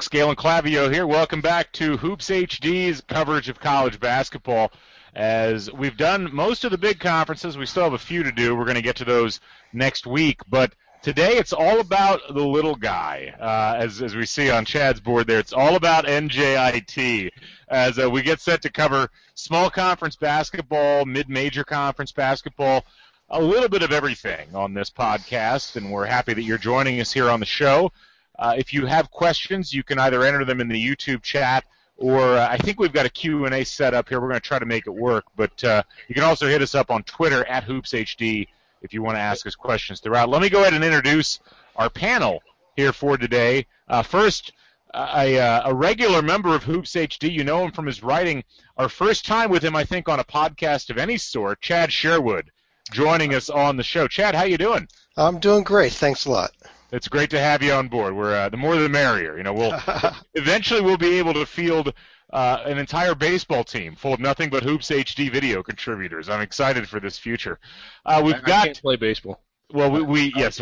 Galen Clavio here. Welcome back to Hoops HD's coverage of college basketball. As we've done most of the big conferences, we still have a few to do. We're going to get to those next week. But today it's all about the little guy. As we see on Chad's board there, it's all about NJIT. As we get set to cover small conference basketball, mid-major conference basketball, a little bit of everything on this podcast. And we're happy that you're joining us here on the show. If you have questions, you can either enter them in the YouTube chat, or I think we've got a Q&A set up here. We're going to try to make it work. But you can also hit us up on Twitter at HoopsHD if you want to ask us questions throughout. Let me go ahead and introduce our panel here for today. First, a regular member of Hoops HD. You know him from his writing. Our first time with him, I think, on a podcast of any sort, Chad Sherwood, joining us on the show. Chad, how you doing? I'm doing great. Thanks a lot. It's great to have you on board. We're the more the merrier. You know, we'll be able to field an entire baseball team full of nothing but Hoops HD video contributors. I'm excited for this future. I can't play baseball. Well, we can't.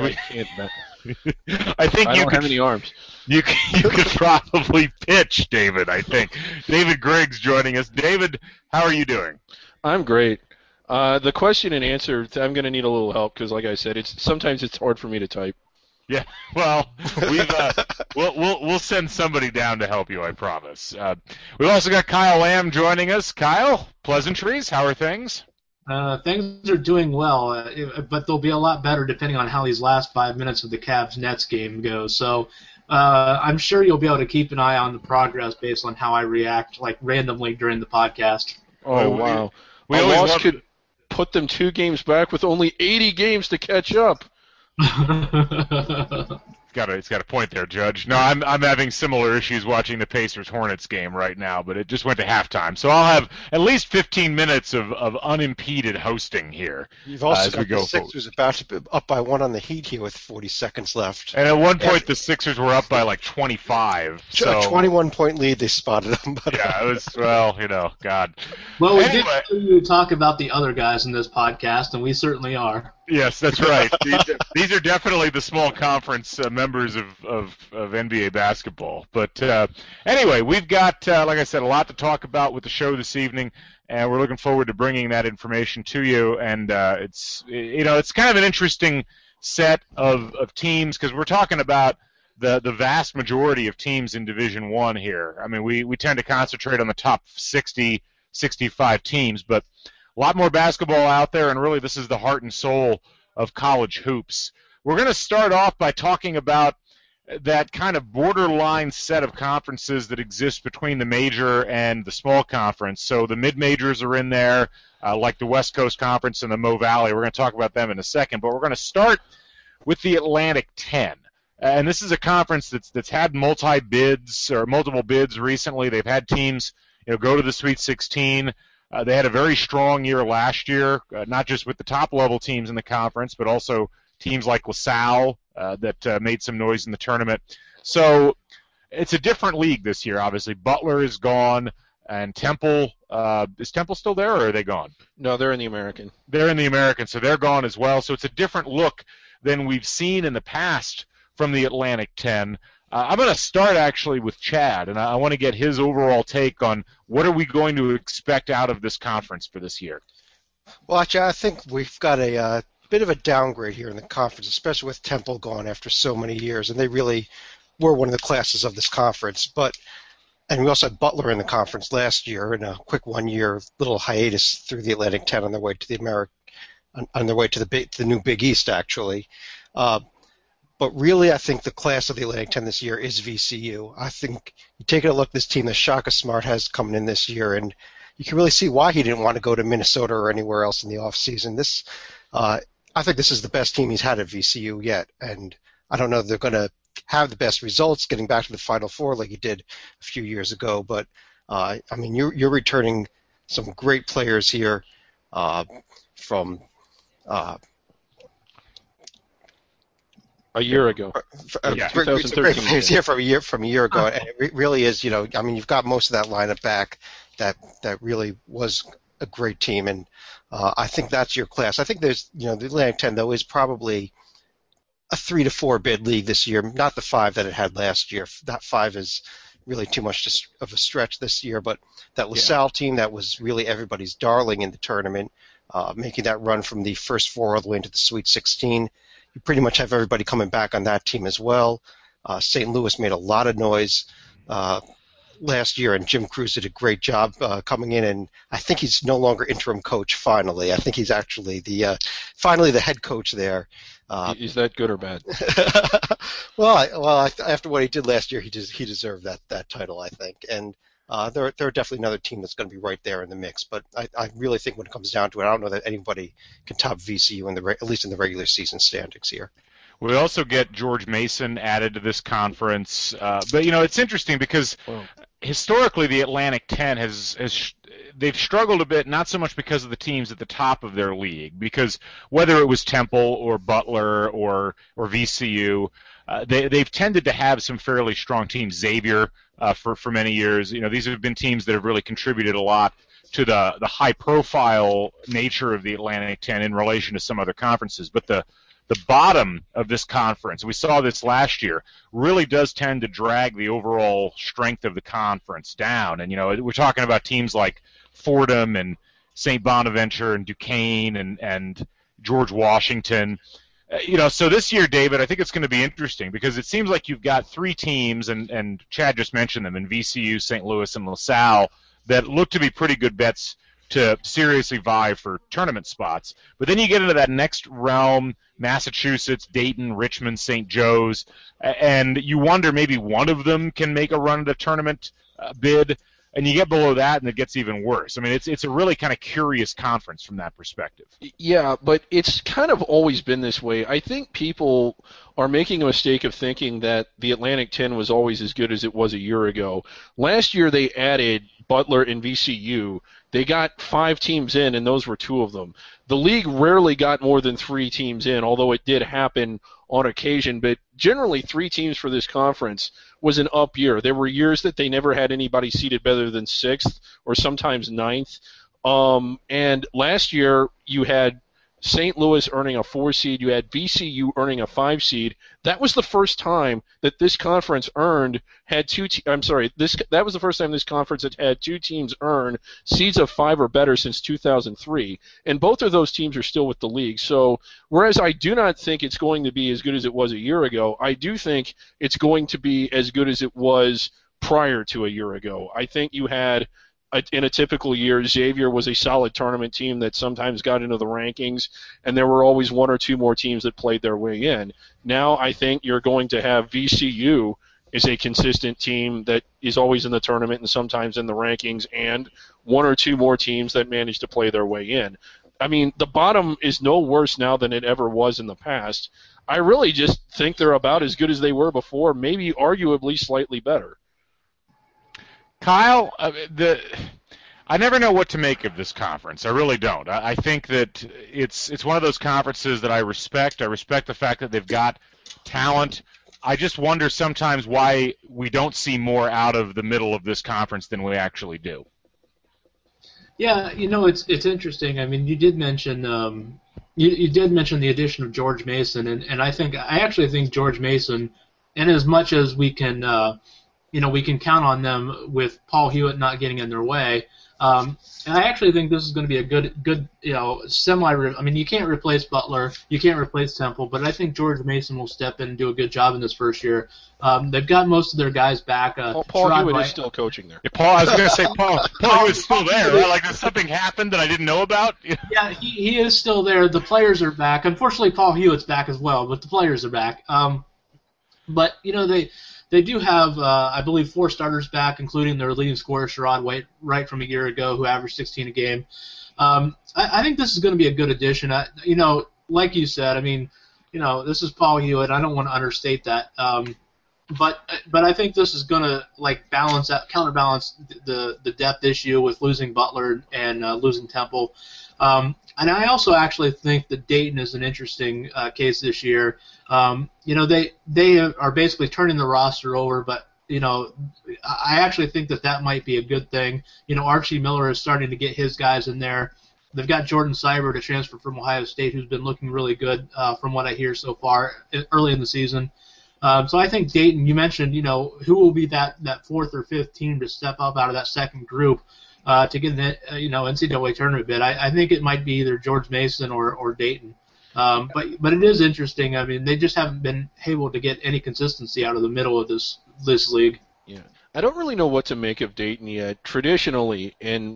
I think I don't have any arms. You could probably pitch, David. I think David Griggs joining us. David, how are you doing? I'm great. The question and answer, I'm going to need a little help because, like I said, sometimes it's hard for me to type. Yeah, well, we'll send somebody down to help you, I promise. We've also got Kyle Lamb joining us. Kyle, pleasantries, how are things? Things are doing well, but they'll be a lot better depending on how these last 5 minutes of the Cavs-Nets game goes. So I'm sure you'll be able to keep an eye on the progress based on how I react, like randomly during the podcast. Oh, wow. A loss could put them 2 games back with only 80 games to catch up. It's got a point there, Judge. No, I'm having similar issues watching the Pacers-Hornets game right now, but it just went to halftime. So I'll have at least 15 minutes of unimpeded hosting here. You've also got the Sixers about to be up by 1 on the Heat here with 40 seconds left. And at one point, the Sixers were up by like 25. So a 21-point lead, they spotted them. But yeah, it was, God. Well, we did talk about the other guys in this podcast, and we certainly are. Yes, that's right. These are definitely the small conference members of NBA basketball. But anyway, we've got, like I said, a lot to talk about with the show this evening, and we're looking forward to bringing that information to you. And it's kind of an interesting set of teams because we're talking about the vast majority of teams in Division I here. I mean, we tend to concentrate on the top 60, 65 teams, but a lot more basketball out there, and really this is the heart and soul of college hoops. We're going to start off by talking about that kind of borderline set of conferences that exist between the major and the small conference. So the mid-majors are in there, like the West Coast Conference and the Mo Valley. We're going to talk about them in a second, but we're going to start with the Atlantic 10. And this is a conference that's had multiple bids recently. They've had teams go to the Sweet 16. They had a very strong year last year, not just with the top-level teams in the conference, but also teams like LaSalle that made some noise in the tournament. So it's a different league this year, obviously. Butler is gone, and Temple is Temple still there, or are they gone? No, they're in the American. They're in the American, so they're gone as well. So it's a different look than we've seen in the past from the Atlantic 10. I'm going to start actually with Chad, and I want to get his overall take on what are we going to expect out of this conference for this year. Well, actually, I think we've got a bit of a downgrade here in the conference, especially with Temple gone after so many years, and they really were one of the classes of this conference. And we also had Butler in the conference last year in a quick 1-year little hiatus through the Atlantic 10 on their way to the new Big East, actually. But really, I think the class of the Atlantic 10 this year is VCU. I think you take a look at this team that Shaka Smart has coming in this year, and you can really see why he didn't want to go to Minnesota or anywhere else in the offseason. I think this is the best team he's had at VCU yet, and I don't know if they're going to have the best results getting back to the Final Four like he did a few years ago, but I mean, you're returning some great players here from a year ago. 2013. He's here from a year ago, and it really is. I mean, you've got most of that lineup back. That really was a great team, and I think that's your class. I think there's, the Atlantic 10 though is probably a 3 to 4 bid league this year, not the 5 that it had last year. That 5 is really too much of a stretch this year, but that LaSalle team that was really everybody's darling in the tournament, making that run from the first 4 all the way into the Sweet 16. You pretty much have everybody coming back on that team as well. St. Louis made a lot of noise last year, and Jim Cruz did a great job coming in, and I think he's no longer interim coach finally. I think he's actually finally the head coach there. Is that good or bad? Well, after what he did last year, he deserved that title, I think. And they're definitely another team that's going to be right there in the mix. But I really think when it comes down to it, I don't know that anybody can top VCU at least in the regular season standings here. We also get George Mason added to this conference, but it's interesting because historically the Atlantic 10 they've struggled a bit, not so much because of the teams at the top of their league, because whether it was Temple or Butler or VCU, they've tended to have some fairly strong teams. Xavier for many years, these have been teams that have really contributed a lot to the high-profile nature of the Atlantic 10 in relation to some other conferences, but the bottom of this conference, we saw this last year, really does tend to drag the overall strength of the conference down. And, we're talking about teams like Fordham and St. Bonaventure and Duquesne and George Washington. So this year, David, I think it's going to be interesting because it seems like you've got 3 teams, and Chad just mentioned them, in VCU, St. Louis, and LaSalle, that look to be pretty good bets to seriously vie for tournament spots. But then you get into that next realm, Massachusetts, Dayton, Richmond, St. Joe's, and you wonder maybe one of them can make a run at a tournament bid, and you get below that and it gets even worse. I mean, it's a really kind of curious conference from that perspective. Yeah, but it's kind of always been this way. I think people are making a mistake of thinking that the Atlantic 10 was always as good as it was a year ago. Last year they added Butler and VCU. They got 5 teams in, and those were 2 of them. The league rarely got more than 3 teams in, although it did happen on occasion. But generally, 3 teams for this conference was an up year. There were years that they never had anybody seated better than 6th or sometimes 9th. And last year, you had St. Louis earning a 4 seed. You had VCU earning a 5 seed. That was the first time that this conference that was the first time this conference had 2 teams earn seeds of 5 or better since 2003. And both of those teams are still with the league. So whereas I do not think it's going to be as good as it was a year ago, I do think it's going to be as good as it was prior to a year ago. I think you had, in a typical year, Xavier was a solid tournament team that sometimes got into the rankings, and there were always 1 or 2 more teams that played their way in. Now I think you're going to have VCU is a consistent team that is always in the tournament and sometimes in the rankings, and 1 or 2 more teams that manage to play their way in. I mean, the bottom is no worse now than it ever was in the past. I really just think they're about as good as they were before, maybe arguably slightly better. Kyle, I never know what to make of this conference. I really don't. I think that it's one of those conferences that I respect. I respect the fact that they've got talent. I just wonder sometimes why we don't see more out of the middle of this conference than we actually do. Yeah, it's interesting. I mean, you did mention you did mention the addition of George Mason, and I actually think George Mason, and as much as we can we can count on them with Paul Hewitt not getting in their way. And I actually think this is going to be a good I mean, you can't replace Butler, you can't replace Temple, but I think George Mason will step in and do a good job in this first year. They've got most of their guys back. Paul Hewitt is still coaching there. Yeah, I was going to say Paul Hewitt's still there. Right? Like, did something happen that I didn't know about? Yeah, he is still there. The players are back. Unfortunately, Paul Hewitt's back as well, but the players are back. But they do have, I believe, 4 starters back, including their leading scorer, Sherrod Wright from a year ago, who averaged 16 a game. I think this is going to be a good addition. Like you said, I mean, this is Paul Hewitt. I don't want to understate that. But I think this is going to counterbalance the depth issue with losing Butler and losing Temple. And I also actually think that Dayton is an interesting case this year. They are basically turning the roster over, but I actually think that might be a good thing. Archie Miller is starting to get his guys in there. They've got Jordan Seibert, a transfer from Ohio State, who's been looking really good from what I hear so far early in the season. So I think Dayton, you mentioned, who will be that fourth or fifth team to step up out of that second group to get the NCAA tournament bid. I think it might be either George Mason or Dayton. But it is interesting. I mean, they just haven't been able to get any consistency out of the middle of this league. Yeah. I don't really know what to make of Dayton yet. Traditionally,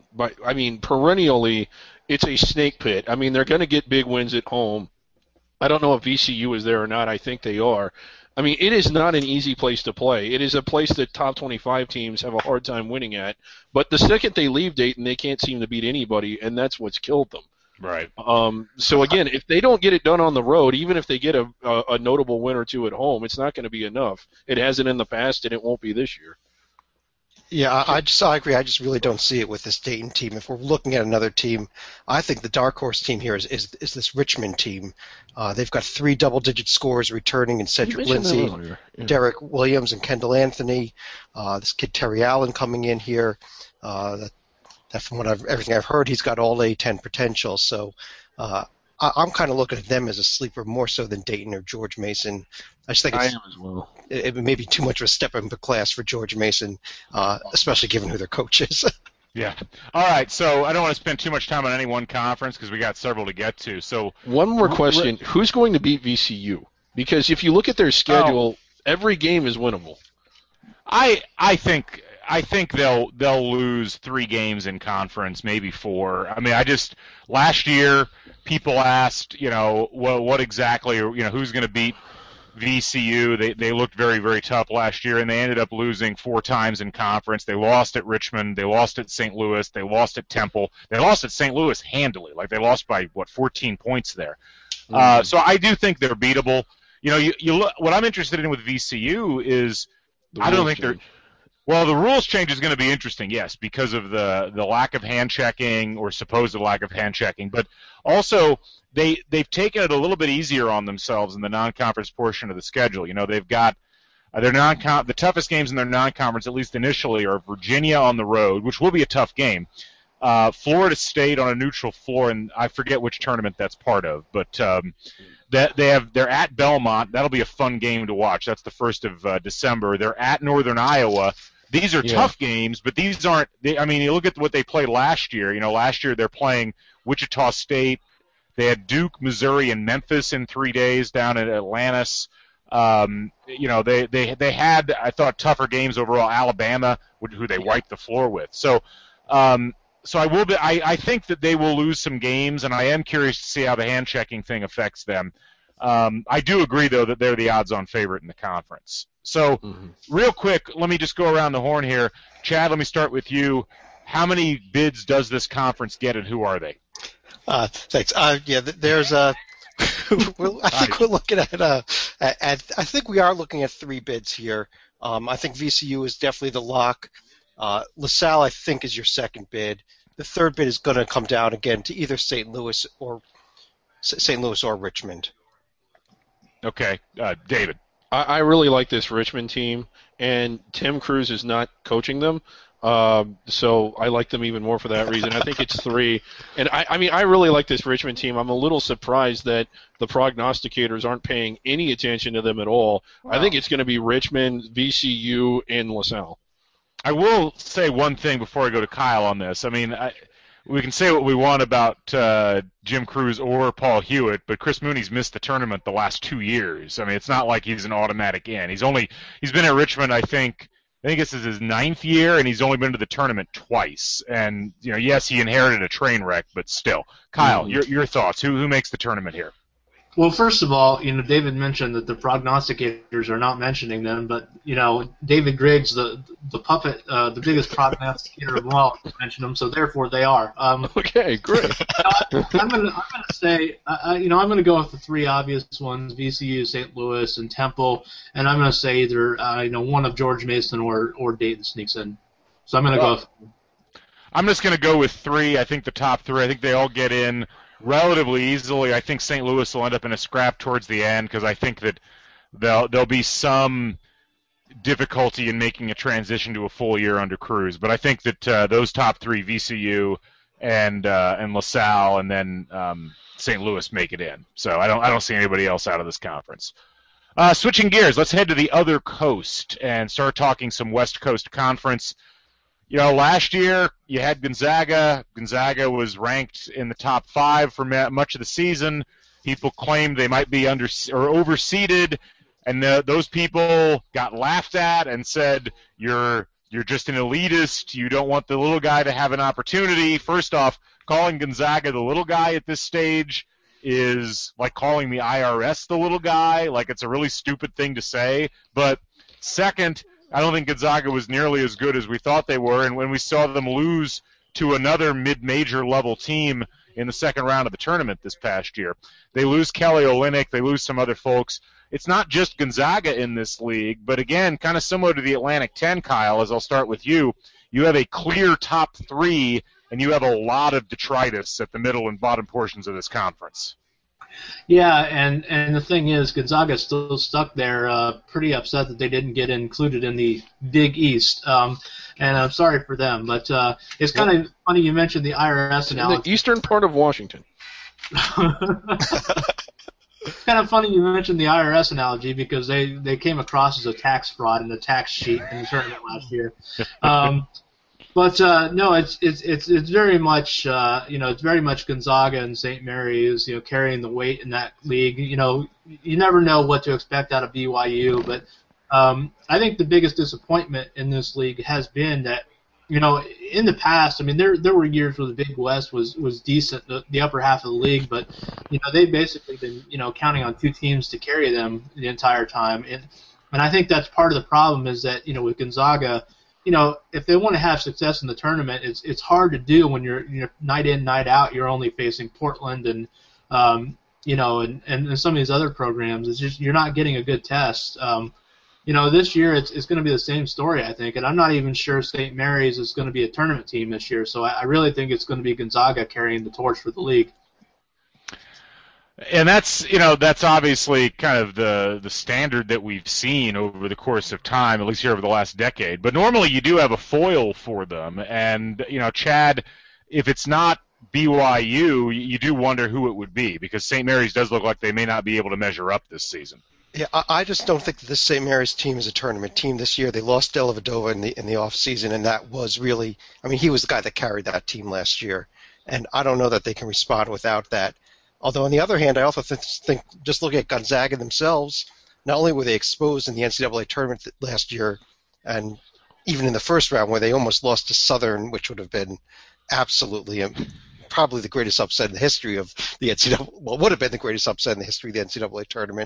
perennially, it's a snake pit. I mean, they're going to get big wins at home. I don't know if VCU is there or not. I think they are. I mean, it is not an easy place to play. It is a place that top 25 teams have a hard time winning at. But the second they leave Dayton, they can't seem to beat anybody, and that's what's killed them. Right. So, again, if they don't get it done on the road, even if they get a notable win or two at home, it's not going to be enough. It hasn't in the past, and it won't be this year. Yeah, I agree. I just really don't see it with this Dayton team. If we're looking at another team, I think the dark horse team here is this Richmond team. They've got 3 double-digit scores returning in Cedric Lindsey, Derek Williams, and Kendall Anthony. This kid Terry Allen coming in here. That from everything I've heard, he's got all A10 potential. So I'm kind of looking at them as a sleeper more so than Dayton or George Mason. I just think I am as well. It may be too much of a step in the class for George Mason, especially given who their coach is. Yeah. All right. So I don't want to spend too much time on any one conference because we got several to get to. So one more question: who's going to beat VCU? Because if you look at their schedule, every game is winnable. I think they'll lose 3 games in conference, maybe 4. I mean, last year people asked, what exactly, who's going to beat VCU. They looked very, very tough last year, and they ended up losing 4 times in conference. They lost at Richmond. They lost at St. Louis. They lost at Temple. They lost at St. Louis handily. Like, they lost by, 14 points there. So I do think they're beatable. You look, what I'm interested in with VCU is I don't think they're – well, the rules change is going to be interesting, yes, because of the lack of hand checking or supposed lack of hand checking. But also – They've taken it a little bit easier on themselves in the non-conference portion of the schedule. They've got the toughest games in their non-conference, at least initially, are Virginia on the road, which will be a tough game. Florida State on a neutral floor, and I forget which tournament that's part of, but they're at Belmont. That'll be a fun game to watch. That's the 1st of December. They're at Northern Iowa. These are tough games, but these aren't. You look at what they played last year. Last year they're playing Wichita State. They had Duke, Missouri, and Memphis in 3 days down at Atlantis. They had, I thought, tougher games overall. Alabama, who they wiped the floor with. So I think that they will lose some games, and I am curious to see how the hand checking thing affects them. I do agree, though, that they're the odds-on favorite in the conference. So, real quick, let me just go around the horn here. Chad, let me start with you. How many bids does this conference get, and who are they? Thanks. There's I think we're looking at I think we are looking at 3 bids here. I think VCU is definitely the lock. LaSalle, I think, is your second bid. The third bid is going to come down again to either St. Louis or Richmond. Okay, David. I really like this Richmond team, and Tim Cruz is not coaching them. So I like them even more for that reason. I think it's 3. And I really like this Richmond team. I'm a little surprised that the prognosticators aren't paying any attention to them at all. Wow. I think it's going to be Richmond, VCU, and LaSalle. I will say one thing before I go to Kyle on this. I mean, we can say what we want about Jim Cruz or Paul Hewitt, but Chris Mooney's missed the tournament the last 2 years. I mean, it's not like he's an automatic in. He's been at Richmond, I think this is his 9th year, and he's only been to the tournament twice. And yes, he inherited a train wreck, but still. Kyle, your thoughts? Who makes the tournament here? Well, first of all, David mentioned that the prognosticators are not mentioning them, but David Griggs, the puppet, the biggest prognosticator of all, mentioned them, so therefore they are. Okay, great. I'm gonna say, I'm gonna go with the 3 obvious ones: VCU, St. Louis, and Temple, and I'm gonna say either one of George Mason or Dayton sneaks in. So I'm gonna go. I'm just gonna go with 3. I think the top 3. I think they all get in relatively easily. I think St. Louis will end up in a scrap towards the end because I think that there'll be some difficulty in making a transition to a full year under Cruz. But I think that those top 3, VCU and LaSalle, and then St. Louis make it in. So I don't see anybody else out of this conference. Switching gears, let's head to the other coast and start talking some West Coast Conference. Last year you had Gonzaga. Gonzaga was ranked in the top 5 for much of the season. People claimed they might be overseeded, and those people got laughed at and said, you're just an elitist. You don't want the little guy to have an opportunity. First off, calling Gonzaga the little guy at this stage is like calling the IRS the little guy. Like, it's a really stupid thing to say. But second, I don't think Gonzaga was nearly as good as we thought they were. And when we saw them lose to another mid-major level team in the second round of the tournament this past year, they lose Kelly Olynyk, they lose some other folks. It's not just Gonzaga in this league, but again, kind of similar to the Atlantic 10, Kyle, as I'll start with you. You have a clear top 3, and you have a lot of detritus at the middle and bottom portions of this conference. Yeah, and the thing is, Gonzaga's still stuck there, pretty upset that they didn't get included in the Big East. And I'm sorry for them, but it's kind of funny you mentioned the IRS analogy. The eastern part of Washington. It's kind of funny you mentioned the IRS analogy because they came across as a tax fraud in the tax sheet in the tournament last year. But no, it's very much it's very much Gonzaga and St. Mary's carrying the weight in that league. You never know what to expect out of BYU, but I think the biggest disappointment in this league has been that in the past, I mean there were years where the Big West was decent, the upper half of the league, but they've basically been counting on 2 teams to carry them the entire time, and I think that's part of the problem is that with Gonzaga. If they want to have success in the tournament, it's hard to do when you're night in, night out. You're only facing Portland and and some of these other programs. It's just you're not getting a good test. This year it's going to be the same story, I think, and I'm not even sure St. Mary's is going to be a tournament team this year. So I really think it's going to be Gonzaga carrying the torch for the league. And that's obviously kind of the standard that we've seen over the course of time, at least here over the last decade. But normally you do have a foil for them. And, Chad, if it's not BYU, you do wonder who it would be because St. Mary's does look like they may not be able to measure up this season. Yeah, I just don't think that this St. Mary's team is a tournament team this year. They lost Dellavedova in the off season, and that was really, he was the guy that carried that team last year. And I don't know that they can respond without that. Although, on the other hand, I also think just looking at Gonzaga themselves, not only were they exposed in the NCAA tournament last year, and even in the first round where they almost lost to Southern, which would have been absolutely probably the greatest upset in the history of the NCAA, well, would have been the greatest upset in the history of the NCAA tournament.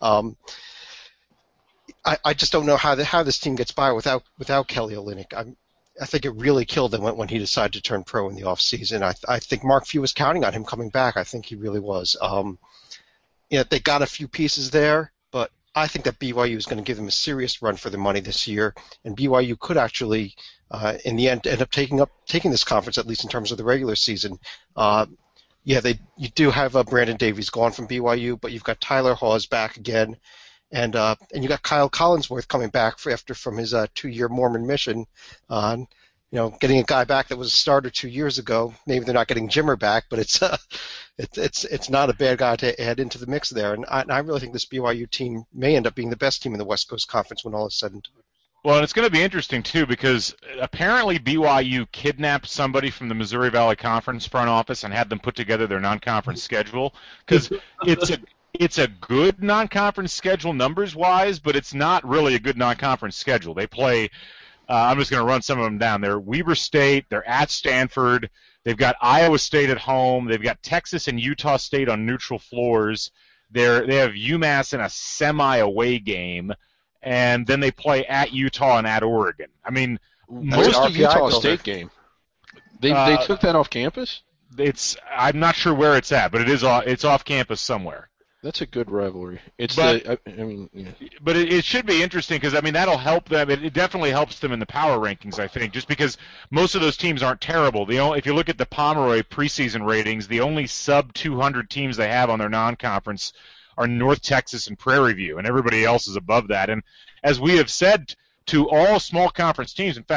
I just don't know how this team gets by without Kelly Olynyk. I think it really killed him when he decided to turn pro in the off season. I think Mark Few was counting on him coming back. I think he really was. They got a few pieces there, but I think that BYU is going to give them a serious run for their money this year, and BYU could actually, in the end up taking this conference, at least in terms of the regular season. You do have Brandon Davies gone from BYU, but you've got Tyler Hawes back again. And you got Kyle Collinsworth coming back from his 2-year Mormon mission. Getting a guy back that was a starter 2 years ago. Maybe they're not getting Jimmer back, but it's not a bad guy to add into the mix there. And I really think this BYU team may end up being the best team in the West Coast Conference when all is said and done. Well, and it's going to be interesting too because apparently BYU kidnapped somebody from the Missouri Valley Conference front office and had them put together their non-conference schedule because it's a good non-conference schedule numbers-wise, but it's not really a good non-conference schedule. They play, I'm just going to run some of them down. They're Weber State, they're at Stanford, they've got Iowa State at home, they've got Texas and Utah State on neutral floors, they have UMass in a semi-away game, and then they play at Utah and at Oregon. I mean, most of Utah State game. They took that off campus? I'm not sure where it's at, but it's off campus somewhere. That's a good rivalry. But it should be interesting because that'll help them. It definitely helps them in the power rankings, I think, just because most of those teams aren't terrible. If you look at the Pomeroy preseason ratings, the only sub 200 teams they have on their non-conference are North Texas and Prairie View, and everybody else is above that. And as we have said to all small conference teams, in fact,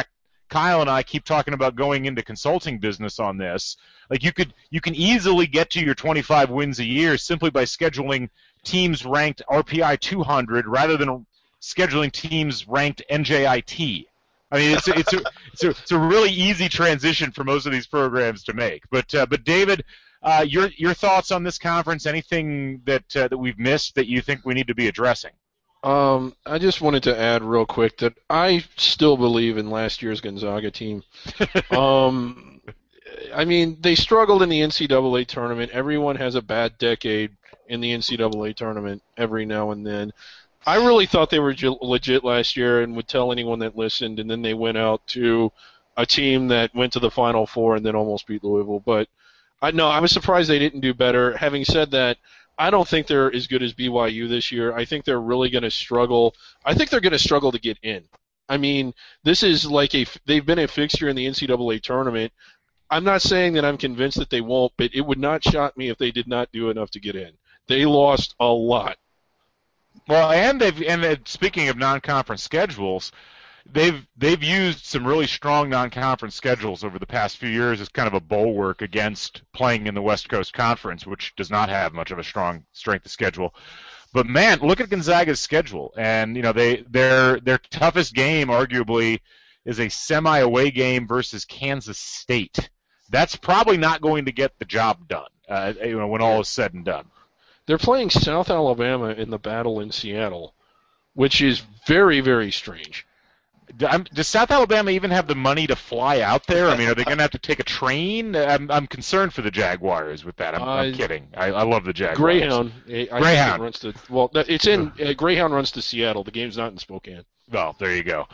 Kyle and I keep talking about going into consulting business on this. Like you can easily get to your 25 wins a year simply by scheduling teams ranked RPI 200 rather than scheduling teams ranked NJIT. I mean, it's a really easy transition for most of these programs to make. But David, your thoughts on this conference? Anything that we've missed that you think we need to be addressing? I just wanted to add real quick that I still believe in last year's Gonzaga team. I mean, they struggled in the NCAA tournament. Everyone has a bad decade in the NCAA tournament every now and then. I really thought they were legit last year and would tell anyone that listened, and then they went out to a team that went to the Final Four and then almost beat Louisville. But I was surprised they didn't do better. Having said that, I don't think they're as good as BYU this year. I think they're really going to struggle. I think they're going to struggle to get in. I mean, this is like they've been a fixture in the NCAA tournament. I'm not saying that I'm convinced that they won't, but it would not shock me if they did not do enough to get in. They lost a lot. Well, and speaking of non-conference schedules, they've used some really strong non-conference schedules over the past few years as kind of a bulwark against playing in the West Coast Conference, which does not have much of a strong strength of schedule. But man, look at Gonzaga's schedule, and their toughest game arguably is a semi-away game versus Kansas State. That's probably not going to get the job done when all is said and done. They're playing South Alabama in the battle in Seattle, which is very, very strange. Does South Alabama even have the money to fly out there? I mean, are they going to have to take a train? I'm concerned for the Jaguars with that. I'm kidding. I love the Jaguars. Greyhound. Greyhound runs to. Well, it's in Greyhound runs to Seattle. The game's not in Spokane. Well, there you go.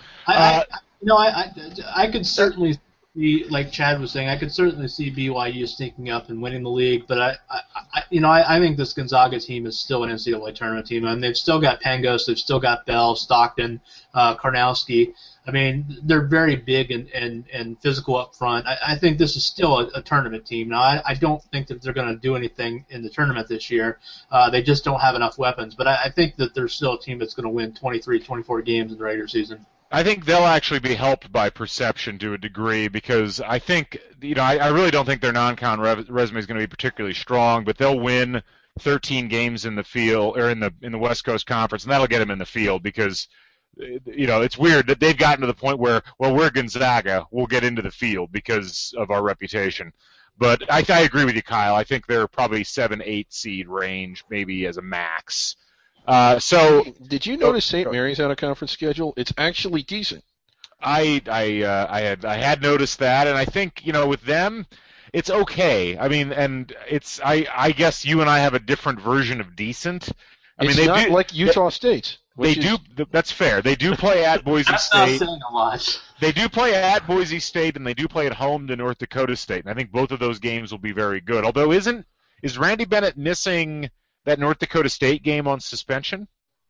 I could certainly see, like Chad was saying, I could certainly see BYU sneaking up and winning the league, but I think this Gonzaga team is still an NCAA tournament team, and they've still got Pangos, they've still got Bell, Stockton, Karnowski. I mean, they're very big and physical up front. I think this is still a tournament team. Now, I don't think that they're going to do anything in the tournament this year. They just don't have enough weapons, but I think that they're still a team that's going to win 23, 24 games in the regular season. I think they'll actually be helped by perception to a degree because I think, I really don't think their non-con resume is going to be particularly strong, but they'll win 13 games in the field or in the West Coast Conference, and that'll get them in the field because, it's weird that they've gotten to the point where, well, we're Gonzaga, we'll get into the field because of our reputation. But I agree with you, Kyle. I think they're probably 7-8 seed range, maybe as a max. So did you notice St. Mary's out of conference schedule? It's actually decent. I had noticed that, and I think with them, it's okay. I mean, and it's I guess you and I have a different version of decent. It's not like Utah State. That's fair. They do play at Boise State. That's not saying a lot. They do play at Boise State, and they do play at home to North Dakota State, and I think both of those games will be very good. Although, is Randy Bennett missing that North Dakota State game on suspension?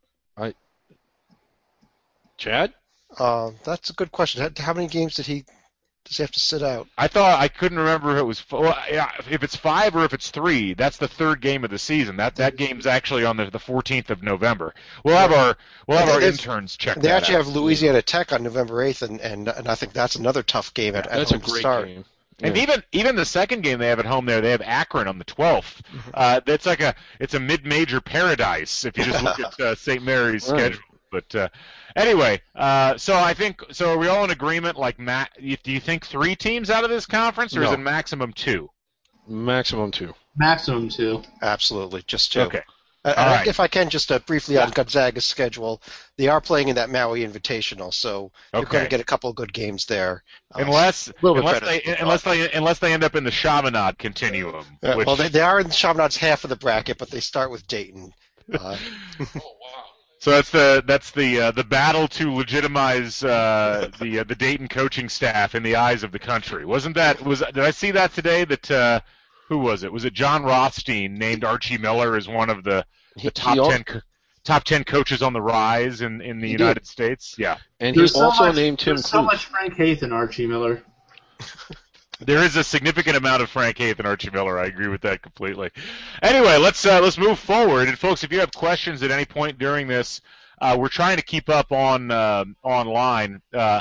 Chad? That's a good question. How many games does he have to sit out? I couldn't remember if it was if it's 5 or if it's 3. That's the third game of the season. That game's actually on the 14th of November. We'll have our interns check that out. They actually have Louisiana Tech on November 8th, and I think that's another tough game at that's home a great start. Game. And even the second game they have at home there, they have Akron on the 12th. That's it's a mid-major paradise if you just look at St. Mary's schedule. But anyway, so are we all in agreement? Like, do you think 3 teams out of this conference, or is it maximum 2? Maximum 2. Maximum 2. Absolutely, just 2. Okay. Right. If I can, just briefly on Gonzaga's schedule, they are playing in that Maui Invitational, so you're going to get a couple of good games there. Unless they end up in the Chaminade Continuum. Well, they are in the Chaminade's half of the bracket, but they start with Dayton. Oh wow! So that's the battle to legitimize the Dayton coaching staff in the eyes of the country. Did I see that today? That who was it? Was it John Rothstein named Archie Miller as one of the top 10 coaches on the rise in the United States? Yeah. And he also named Tim Clute. There's so much Frank Haith in Archie Miller. There is a significant amount of Frank Haith and Archie Miller. I agree with that completely. Anyway, let's move forward. And folks, if you have questions at any point during this, We're trying to keep up on online.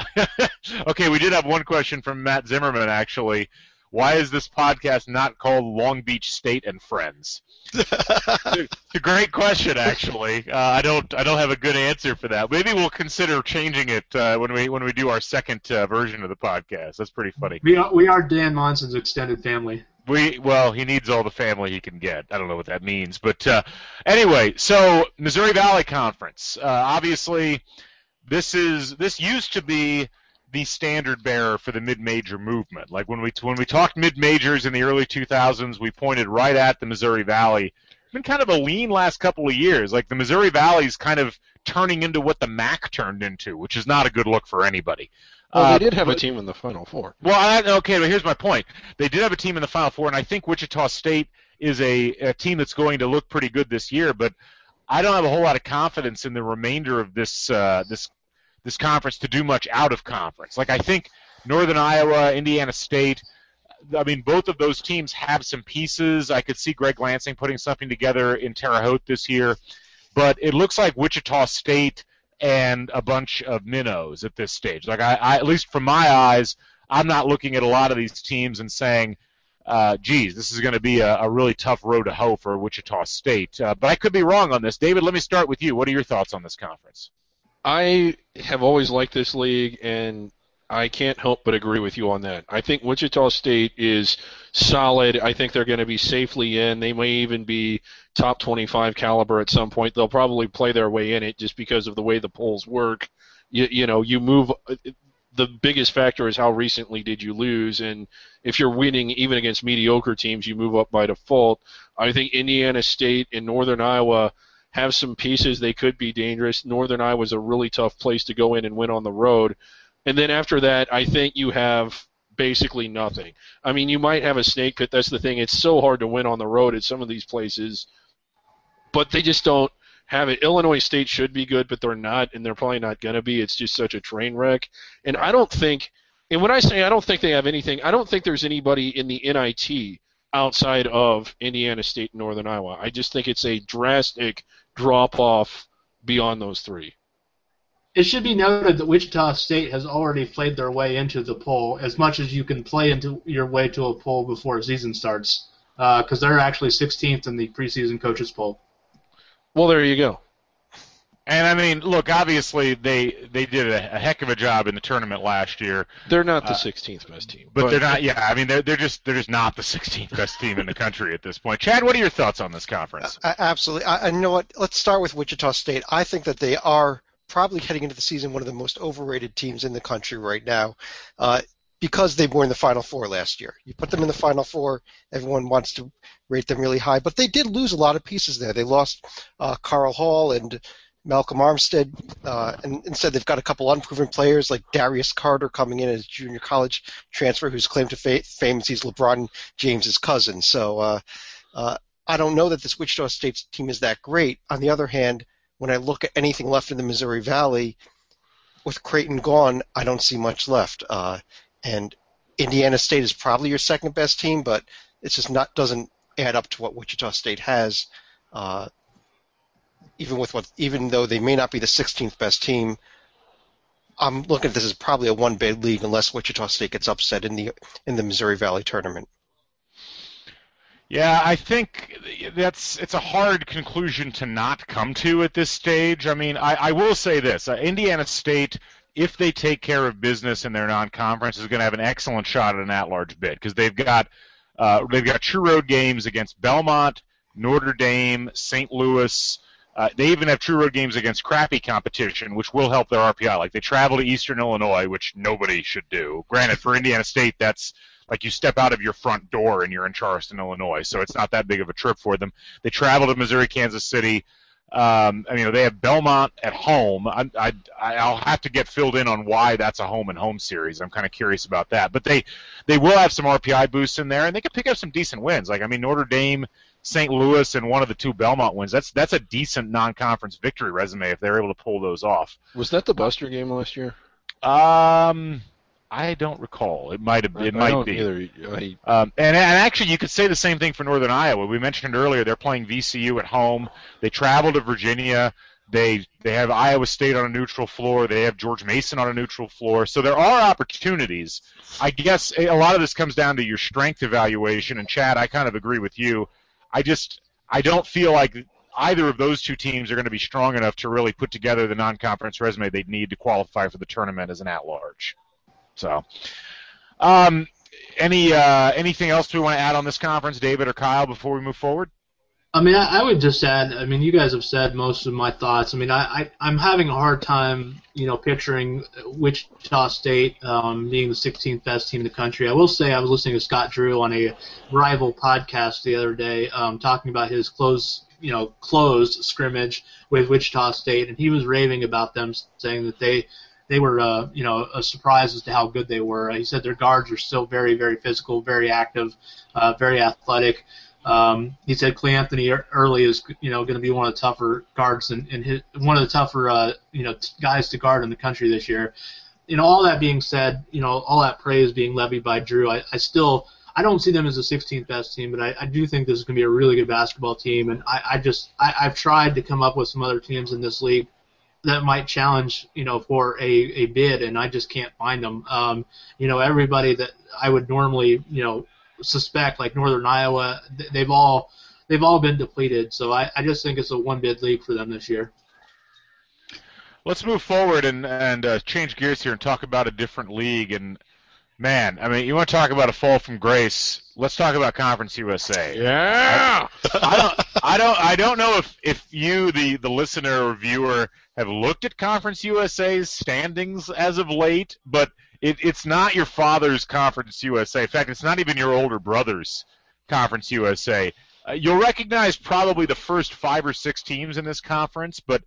Okay, we did have one question from Matt Zimmerman, actually. Why is this podcast not called Long Beach State and Friends? It's a great question, actually. I don't have a good answer for that. Maybe we'll consider changing it when we do our second version of the podcast. That's pretty funny. We are Dan Monson's extended family. Well, he needs all the family he can get. I don't know what that means, but anyway. So Missouri Valley Conference. Obviously, this used to be the standard bearer for the mid-major movement. Like when we talked mid-majors in the early 2000s, we pointed right at the Missouri Valley. It's been kind of a lean last couple of years. Like the Missouri Valley's kind of turning into what the MAC turned into, which is not a good look for anybody. Well, they did have a team in the Final Four. Well, okay, but here's my point. They did have a team in the Final Four, and I think Wichita State is a team that's going to look pretty good this year, but I don't have a whole lot of confidence in the remainder of this conference to do much out of conference. Like I think Northern Iowa, Indiana State, I mean, both of those teams have some pieces. I could see Greg Lansing putting something together in Terre Haute this year, but it looks like Wichita State and a bunch of minnows at this stage. Like I at least from my eyes, I'm not looking at a lot of these teams and saying, geez, this is going to be a really tough road to hoe for Wichita State. But I could be wrong on this. David, let me start with you. What are your thoughts on this conference? I have always liked this league, and I can't help but agree with you on that. I think Wichita State is solid. I think they're going to be safely in. They may even be top 25 caliber at some point. They'll probably play their way in it just because of the way the polls work. You move. The biggest factor is how recently did you lose, and if you're winning even against mediocre teams, you move up by default. I think Indiana State and Northern Iowa have some pieces. They could be dangerous. Northern Iowa is a really tough place to go in and win on the road. And then after that, I think you have basically nothing. I mean, you might have a snake pit. That's the thing. It's so hard to win on the road at some of these places, but they just don't have it. Illinois State should be good, but they're not, and they're probably not going to be. It's just such a train wreck. And I don't think – and when I say I don't think they have anything, I don't think there's anybody in the NIT outside of Indiana State and Northern Iowa. I just think it's a drastic drop-off beyond those three. It should be noted that Wichita State has already played their way into the poll as much as you can play into your way to a poll before a season starts, because they're actually 16th in the preseason coaches poll. Well, there you go. And I mean, look, obviously they did a heck of a job in the tournament last year. They're not the 16th best team, but they're not. Yeah, I mean, they're just not the 16th best team in the country at this point. Chad, what are your thoughts on this conference? Absolutely. You know what? Let's start with Wichita State. I think that they are probably heading into the season one of the most overrated teams in the country right now, because they were in the Final Four last year. You put them in the Final Four, everyone wants to rate them really high, but they did lose a lot of pieces there. They lost Carl Hall and Malcolm Armstead, and instead they've got a couple unproven players like Darius Carter coming in as a junior college transfer whose claim to fame is he's LeBron James's cousin. So I don't know that this Wichita State team is that great. On the other hand, when I look at anything left in the Missouri Valley, with Creighton gone, I don't see much left. And Indiana State is probably your second best team, but it's just doesn't add up to what Wichita State has. Even though they may not be the 16th best team, I'm looking at this as probably a one-bid league unless Wichita State gets upset in the Missouri Valley tournament. Yeah, I think it's a hard conclusion to not come to at this stage. I mean, I will say this: Indiana State, if they take care of business in their non-conference, is going to have an excellent shot at an at-large bid because they've got true road games against Belmont, Notre Dame, St. Louis. They even have true road games against crappy competition, which will help their RPI. Like they travel to Eastern Illinois, which nobody should do. Granted, for Indiana State, that's like you step out of your front door and you're in Charleston, Illinois, so it's not that big of a trip for them. They travel to Missouri, Kansas City. They have Belmont at home. I'll have to get filled in on why that's a home-and-home series. I'm kind of curious about that. But they will have some RPI boosts in there, and they could pick up some decent wins. Like, I mean, Notre Dame, St. Louis, and one of the two Belmont wins. That's a decent non-conference victory resume if they're able to pull those off. Was that the Buster game last year? I don't recall. It might have. It might don't be. Either. And actually, you could say the same thing for Northern Iowa. We mentioned earlier they're playing VCU at home. They travel to Virginia. They have Iowa State on a neutral floor. They have George Mason on a neutral floor. So there are opportunities. I guess a lot of this comes down to your strength evaluation. And Chad, I kind of agree with you. I don't feel like either of those two teams are going to be strong enough to really put together the non-conference resume they'd need to qualify for the tournament as an at-large. So, anything else we want to add on this conference, David or Kyle, before we move forward? I mean, I would just add, I mean, you guys have said most of my thoughts. I mean, I'm having a hard time, picturing Wichita State being the 16th best team in the country. I will say I was listening to Scott Drew on a rival podcast the other day talking about his closed scrimmage with Wichita State, and he was raving about them, saying that they were, a surprise as to how good they were. He said their guards are still very, very physical, very active, very athletic. He said Clay Anthony Early is, going to be one of the tougher guards and one of the tougher, guys to guard in the country this year. All that being said, all that praise being levied by Drew, I don't see them as the 16th best team, but I do think this is going to be a really good basketball team. And I've tried to come up with some other teams in this league that might challenge, for a bid, and I just can't find them. Everybody that I would normally, suspect, like Northern Iowa, they've all been depleted. So I just think it's a one-bid league for them this year. Let's move forward and change gears here and talk about a different league. And man, I mean, you want to talk about a fall from grace? Let's talk about Conference USA. Yeah. I don't know if you, the listener or viewer, have looked at Conference USA's standings as of late, but it's not your father's Conference USA. In fact, it's not even your older brother's Conference USA. You'll recognize probably the first 5 or 6 teams in this conference, but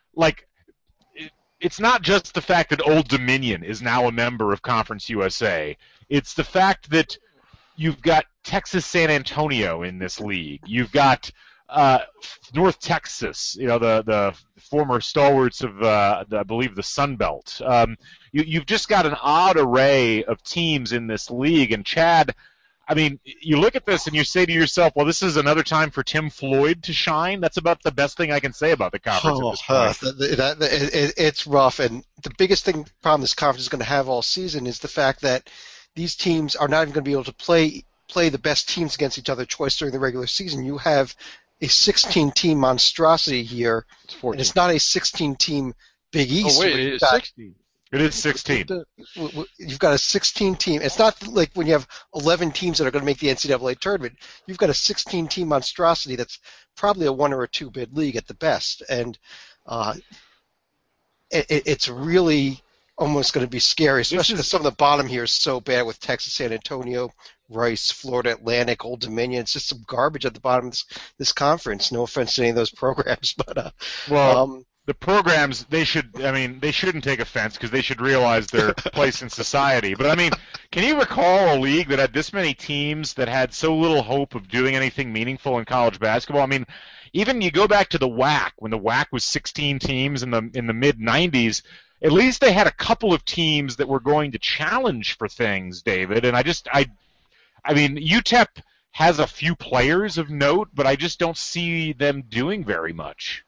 it's not just the fact that Old Dominion is now a member of Conference USA. It's the fact that you've got Texas San Antonio in this league. You've got North Texas, the former stalwarts of, I believe, the Sun Belt. You've just got an odd array of teams in this league. And Chad, I mean, you look at this and you say to yourself, well, this is another time for Tim Floyd to shine. That's about the best thing I can say about the conference at this point. It's rough. And the biggest problem this conference is going to have all season is the fact that these teams are not even going to be able to play the best teams against each other twice during the regular season. You have a 16-team monstrosity here, and it's not a 16-team Big East. Oh, wait, it is 16. It is 16. You've got a 16-team. It's not like when you have 11 teams that are going to make the NCAA tournament. You've got a 16-team monstrosity that's probably a 1 or a 2 bid league at the best, and it's really almost going to be scary, especially because some of the bottom here is so bad with Texas, San Antonio, Rice, Florida Atlantic, Old Dominion. It's just some garbage at the bottom of this conference. No offense to any of those programs, but the programs, they shouldn't take offense because they should realize their place in society. But I mean, can you recall a league that had this many teams that had so little hope of doing anything meaningful in college basketball? I mean, even you go back to the WAC when the WAC was 16 teams in the mid 90s. At least they had a couple of teams that were going to challenge for things, David. And I mean, UTEP has a few players of note, but I just don't see them doing very much.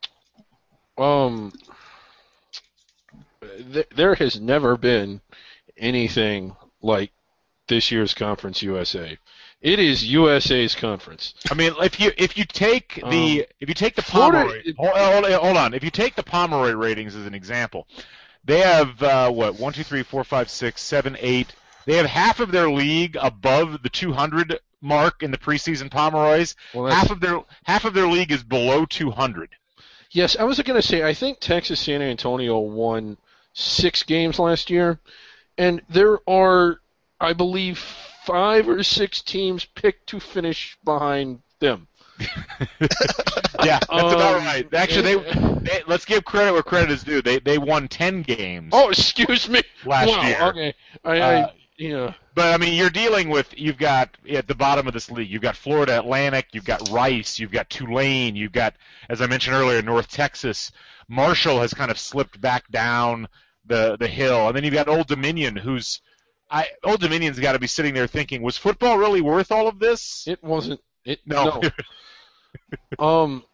There has never been anything like this year's Conference USA. It is USA's conference. I mean, if you take the Pomeroy, hold on. If you take the Pomeroy ratings as an example, they have 1, 2, 3, 4, 5, 6, 7, 8. They have half of their league above the 200 mark in the preseason Pomeroys. Well, half of their league is below 200. Yes, I was going to say I think Texas San Antonio won 6 games last year, and there are, I believe, 5 or 6 teams picked to finish behind them. Yeah, that's about right. Actually, they let's give credit where credit is due. They won 10 games. Oh, excuse me. Last year. Okay. Yeah. But I mean, you've got at the bottom of this league, you've got Florida Atlantic, you've got Rice, you've got Tulane, you've got, as I mentioned earlier, North Texas. Marshall has kind of slipped back down the hill, and then you've got Old Dominion, Old Dominion's got to be sitting there thinking, was football really worth all of this? It wasn't. No.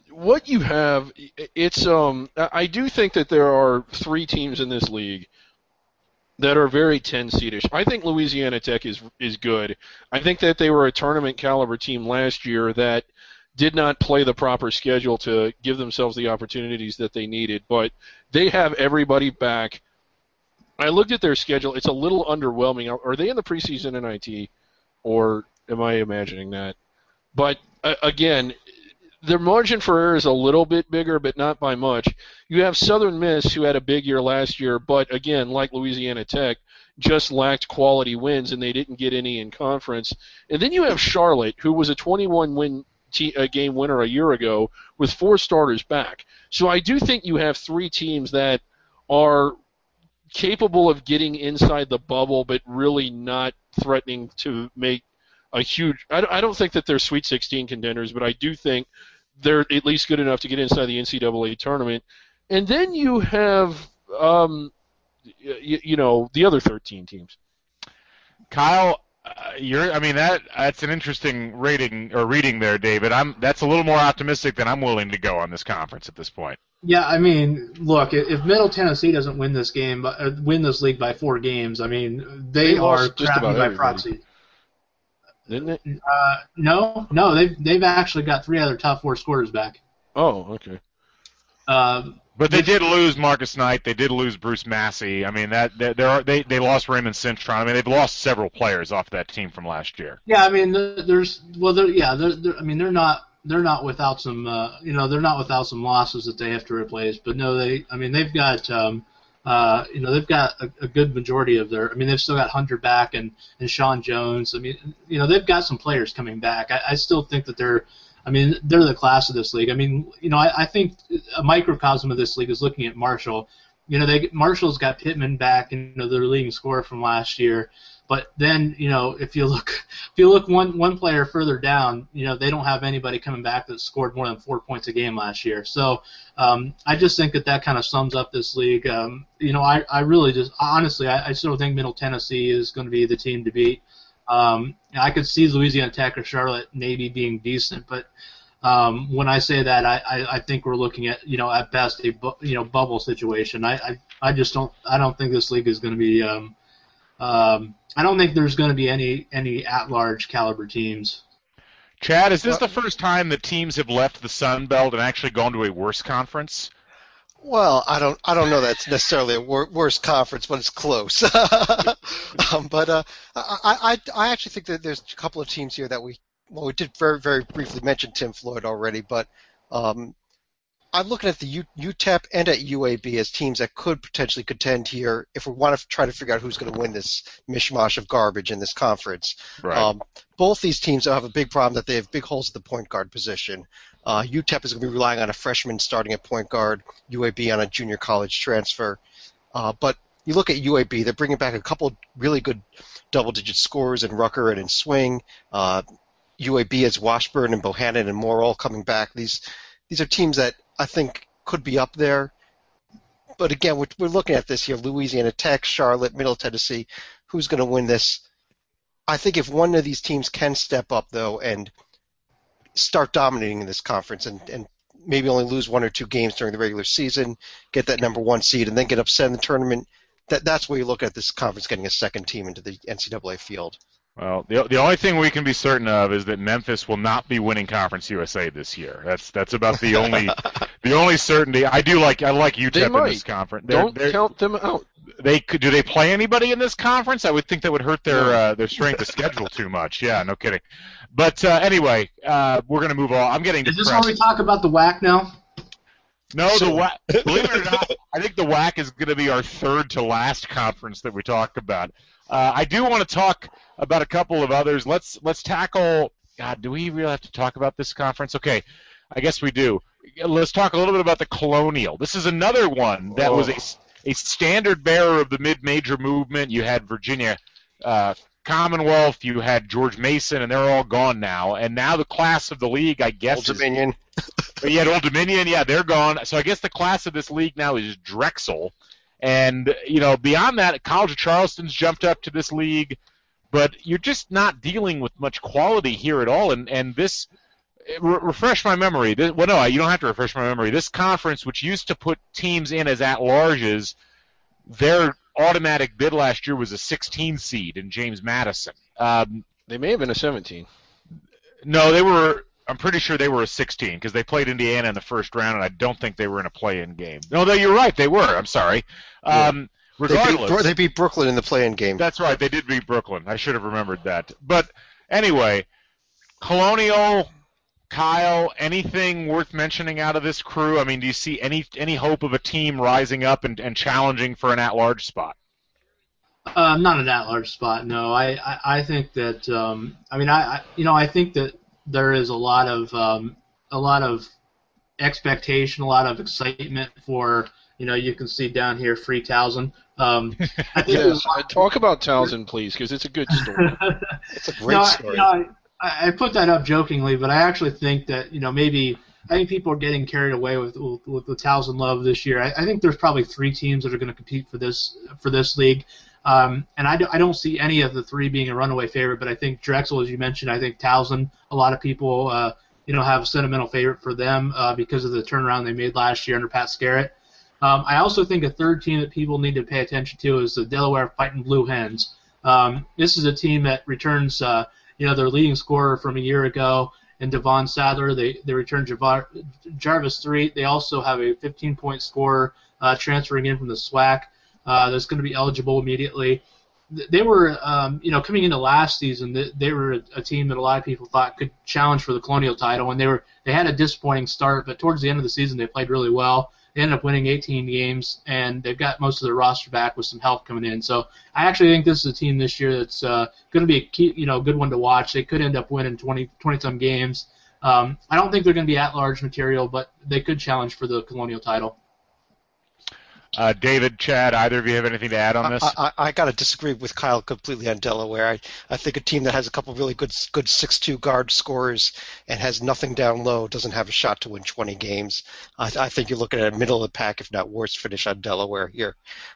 what you have, it's I do think that there are 3 teams in this league that are very 10-seedish. I think Louisiana Tech is good. I think that they were a tournament caliber team last year that did not play the proper schedule to give themselves the opportunities that they needed, but they have everybody back. I looked at their schedule. It's a little underwhelming. Are they in the preseason NIT, or am I imagining that? But, again, their margin for error is a little bit bigger, but not by much. You have Southern Miss, who had a big year last year, but, again, like Louisiana Tech, just lacked quality wins, and they didn't get any in conference. And then you have Charlotte, who was a 21-win game winner a year ago with 4 starters back. So I do think you have 3 teams that are capable of getting inside the bubble, but really not threatening to make a huge. I don't think that they're Sweet 16 contenders, but I do think they're at least good enough to get inside the NCAA tournament. And then you have, the other 13 teams. Kyle, that's an interesting rating or reading there, David. That's a little more optimistic than I'm willing to go on this conference at this point. Yeah, I mean, look, if Middle Tennessee doesn't win this game, win this league by 4 games, I mean, they are crappy by proxy. Didn't it? No, they've actually got 3 other top 4 scorers back. Oh, okay. But they did lose Marcus Knight. They did lose Bruce Massey. I mean, they lost Raymond Cintron. I mean, they've lost several players off that team from last year. Yeah, I mean, they're not without some, they're not without some losses that they have to replace. But no, they've got, they've got a good majority of their. I mean, they've still got Hunter back and Sean Jones. I mean, they've got some players coming back. I still think that they're the class of this league. I mean, I think a microcosm of this league is looking at Marshall. Marshall's got Pittman back, their leading scorer from last year. But then, if you look one player further down, they don't have anybody coming back that scored more than 4 points a game last year. So I just think that kind of sums up this league. I really just honestly, I still think Middle Tennessee is going to be the team to beat. I could see Louisiana Tech or Charlotte maybe being decent, but when I say that, I think we're looking at at best a bubble situation. I don't think this league is going to be. I don't think there's going to be any at-large caliber teams. Chad, is this the first time that teams have left the Sun Belt and actually gone to a worse conference? Well, I don't know that's necessarily a worse conference, but it's close. But I actually think that there's a couple of teams here that we did very, very briefly mention Tim Floyd already, but I'm looking at the UTEP and at UAB as teams that could potentially contend here if we want to try to figure out who's going to win this mishmash of garbage in this conference. Right. Both these teams have a big problem that they have big holes at the point guard position. UTEP is going to be relying on a freshman starting at point guard, UAB on a junior college transfer. But you look at UAB, they're bringing back a couple of really good double-digit scorers in Rucker and in Swing. UAB has Washburn and Bohannon and Moore all coming back. These are teams that I think could be up there. But again, we're looking at this here, Louisiana Tech, Charlotte, Middle Tennessee. Who's going to win this? I think if one of these teams can step up, though, and start dominating in this conference and maybe only lose 1 or 2 games during the regular season, get that number 1 seed, and then get upset in the tournament, that's where you look at this conference getting a second team into the NCAA field. Well, the only thing we can be certain of is that Memphis will not be winning Conference USA this year. That's about the only certainty. I like UTEP in this conference. Don't count them out. Do they play anybody in this conference? I would think that would hurt their strength of schedule too much. Yeah, no kidding. But anyway, we're going to move on. I'm getting depressed. Is this when we talk about the WAC now? No, the WAC. Believe it or not, I think the WAC is going to be our third to last conference that we talk about. I do want to talk about a couple of others. Let's tackle. God, do we really have to talk about this conference? Okay, I guess we do. Let's talk a little bit about the Colonial. This is another one that was a standard bearer of the mid-major movement. You had Virginia Commonwealth, you had George Mason, and they're all gone now. And now the class of the league, I guess, Old Dominion. You had Old Dominion, yeah, they're gone. So I guess the class of this league now is Drexel. And, beyond that, College of Charleston's jumped up to this league, but you're just not dealing with much quality here at all. And this, refresh my memory. Well, no, you don't have to refresh my memory. This conference, which used to put teams in as at-larges, their automatic bid last year was a 16 seed in James Madison. They may have been a 17. No, they were. I'm pretty sure they were a 16 because they played Indiana in the first round, and I don't think they were in a play-in game. No, you're right. They were. I'm sorry. Regardless, they beat Brooklyn in the play-in game. That's right. They did beat Brooklyn. I should have remembered that. But anyway, Colonial, Kyle, anything worth mentioning out of this crew? I mean, do you see any hope of a team rising up and challenging for an at-large spot? Not an at-large spot. No, I think that. I think that there is a lot of expectation, a lot of excitement for. You can see down here, free Towson. Yes, talk about Towson, please, because it's a good story. It's a great story. I put that up jokingly, but I actually think that maybe I think people are getting carried away with the Towson love this year. I think there's probably 3 teams that are going to compete for this league, and I don't see any of the 3 being a runaway favorite. But I think Drexel, as you mentioned, I think Towson. A lot of people have a sentimental favorite for them because of the turnaround they made last year under Pat Skerritt. I also think a third team that people need to pay attention to is the Delaware Fighting Blue Hens. This is a team that returns, their leading scorer from a year ago, and Devon Sadler. They return Jarvis Street. They also have a 15-point scorer transferring in from the SWAC that's going to be eligible immediately. They were, coming into last season, they were a team that a lot of people thought could challenge for the Colonial title, and they had a disappointing start, but towards the end of the season they played really well. They ended up winning 18 games, and they've got most of their roster back with some help coming in. So I actually think this is a team this year that's going to be a key, good one to watch. They could end up winning 20-some games. I don't think they're going to be at-large material, but they could challenge for the Colonial title. David, Chad, either of you have anything to add on this? I got to disagree with Kyle completely on Delaware. I think a team that has a couple of really good 6'2" guard scorers and has nothing down low doesn't have a shot to win 20 games. I think you're looking at a middle of the pack, if not worse, finish on Delaware here.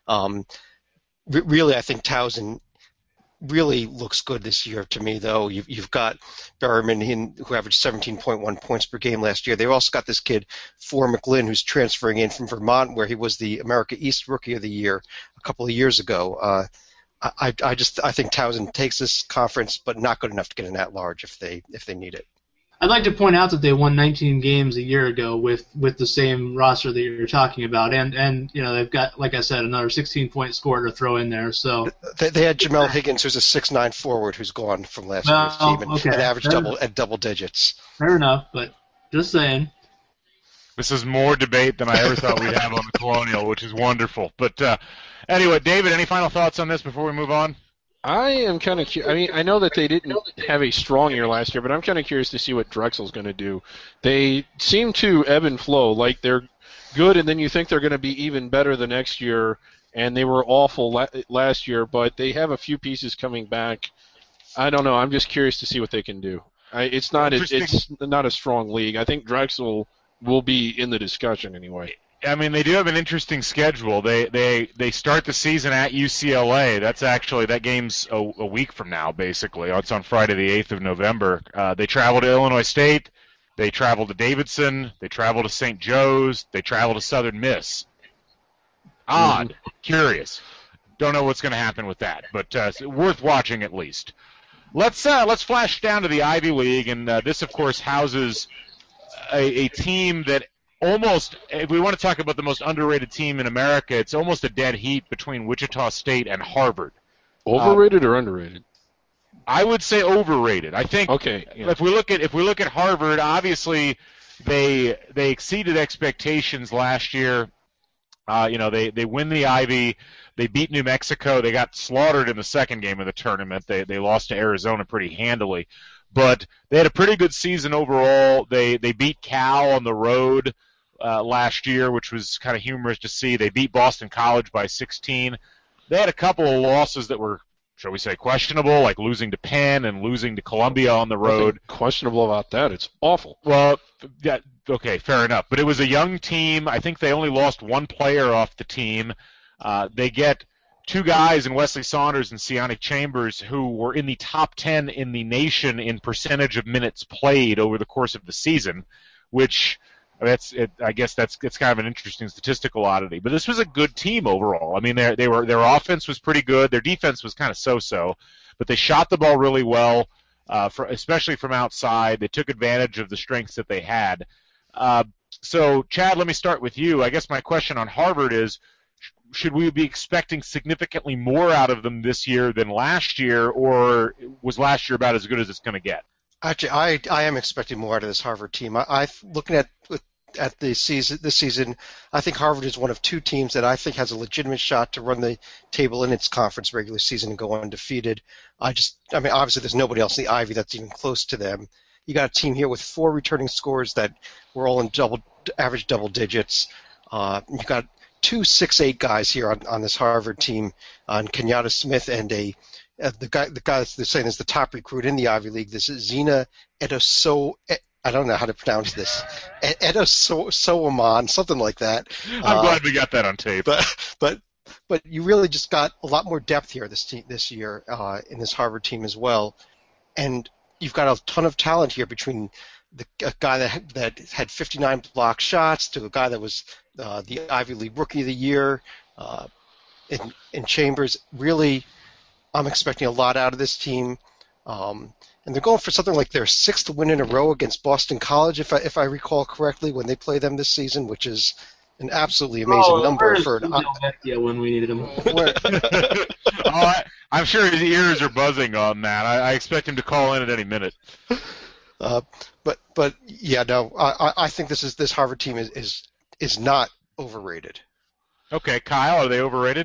Really, I think Towson really looks good this year to me, though. You've got Berryman, who averaged 17.1 points per game last year. They've also got this kid, For McLean, who's transferring in from Vermont, where he was the America East Rookie of the Year a couple of years ago. I think Towson takes this conference, but not good enough to get an at-large if they need it. I'd like to point out that they won 19 games a year ago with the same roster that you're talking about, and they've got, like I said, another 16-point score to throw in there. So they had Jamel Higgins, who's a 6'9" forward, who's gone from last year's team and averaged double digits. Fair enough, but just saying. This is more debate than I ever thought we'd have on the Colonial, which is wonderful. But anyway, David, any final thoughts on this before we move on? I am kind of curious. I mean, I know that they didn't have a strong year last year, but I'm kind of curious to see what Drexel's going to do. They seem to ebb and flow. Like, they're good, and then you think they're going to be even better the next year, and they were awful last year, but they have a few pieces coming back. I don't know. I'm just curious to see what they can do. It's not a strong league. I think Drexel will be in the discussion anyway. I mean, they do have an interesting schedule. They start the season at UCLA. That game's a week from now, basically. It's on Friday the 8th of November. They travel to Illinois State. They travel to Davidson. They travel to St. Joe's. They travel to Southern Miss. Odd. Curious. Don't know what's going to happen with that, but worth watching at least. Let's flash down to the Ivy League, and this, of course, houses a team that almost, if we want to talk about the most underrated team in America, it's almost a dead heat between Wichita State and Harvard. Overrated or underrated? I would say overrated. I think okay, yeah. if we look at Harvard, obviously they exceeded expectations last year. They win the Ivy. They beat New Mexico. They got slaughtered in the second game of the tournament. They lost to Arizona pretty handily. But they had a pretty good season overall. They beat Cal on the road last year, which was kind of humorous to see. They beat Boston College by 16. They had a couple of losses that were, shall we say, questionable, like losing to Penn and losing to Columbia on the road. Nothing questionable about that. It's awful. Well, yeah, okay, fair enough. But it was a young team. I think they only lost one player off the team. They get two guys in Wesley Saunders and Sione Chambers who were in the top 10 in the nation in percentage of minutes played over the course of the season, which I guess that's kind of an interesting statistical oddity. But this was a good team overall. I mean, their offense was pretty good. Their defense was kind of so-so, but they shot the ball really well, especially from outside. They took advantage of the strengths that they had. So, Chad, let me start with you. I guess my question on Harvard is, should we be expecting significantly more out of them this year than last year, or was last year about as good as it's going to get? Actually, I am expecting more out of this Harvard team. Looking at this season, I think Harvard is one of two teams that I think has a legitimate shot to run the table in its conference regular season and go undefeated. Obviously there's nobody else in the Ivy that's even close to them. You got a team here with 4 returning scorers that were all in average double digits. You've got 2 6'8" guys here on this Harvard team, Kenyatta Smith and the guy they're saying is the top recruit in the Ivy League. This is Zina Edoso. I don't know how to pronounce this. Edosoaman, something like that. I'm glad we got that on tape. But you really just got a lot more depth here this year in this Harvard team as well, and you've got a ton of talent here between a guy that had 59 block shots to a guy that was the Ivy League Rookie of the Year in Chambers. Really, I'm expecting a lot out of this team. And they're going for something like their 6th win in a row against Boston College, if I recall correctly, when they play them this season, which is an absolutely amazing number for when we needed him. I'm sure his ears are buzzing on that. I expect him to call in at any minute. But yeah, no, I think this Harvard team is not overrated. Okay, Kyle, are they overrated?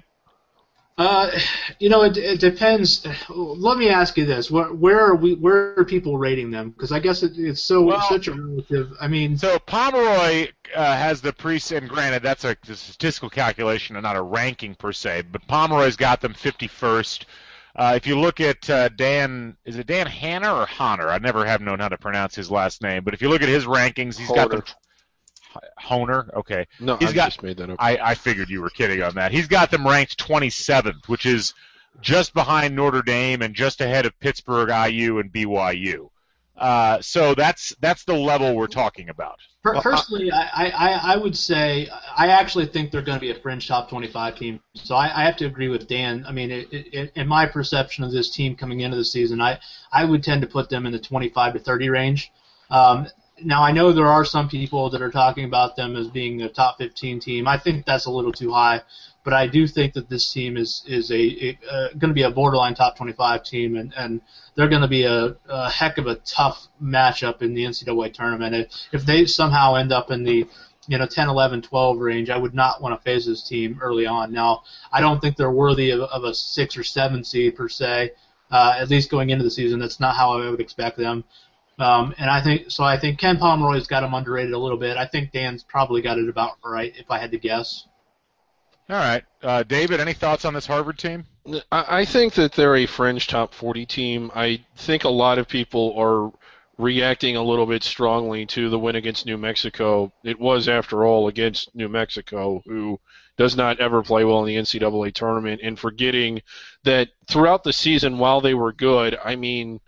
It depends. Let me ask you this: where are people rating them? Because I guess it's such a relative. I mean, so Pomeroy has the and granted that's a statistical calculation and not a ranking per se, but Pomeroy's got them 51st. If you look at Dan, is it Dan Hanner or Honor? I never have known how to pronounce his last name, but if you look at his rankings, he's got them. Honer? Okay. No, just made that up. I figured you were kidding on that. He's got them ranked 27th, which is just behind Notre Dame and just ahead of Pittsburgh, IU, and BYU. So that's the level we're talking about. Personally, I would say I actually think they're going to be a fringe top 25 team. So I have to agree with Dan. I mean, in my perception of this team coming into the season, I would tend to put them in the 25 to 30 range. Now, I know there are some people that are talking about them as being a top 15 team. I think that's a little too high, but I do think that this team is going to be a borderline top 25 team, and they're going to be a heck of a tough matchup in the NCAA tournament. If they somehow end up in the 10, 11, 12 range, I would not want to face this team early on. Now, I don't think they're worthy of a 6 or 7 seed per se, at least going into the season. That's not how I would expect them. And I think Ken Pomeroy's got him underrated a little bit. I think Dan's probably got it about right, if I had to guess. All right. David, any thoughts on this Harvard team? I think that they're a fringe top 40 team. I think a lot of people are reacting a little bit strongly to the win against New Mexico. It was, after all, against New Mexico, who does not ever play well in the NCAA tournament, and forgetting that throughout the season, while they were good, I mean,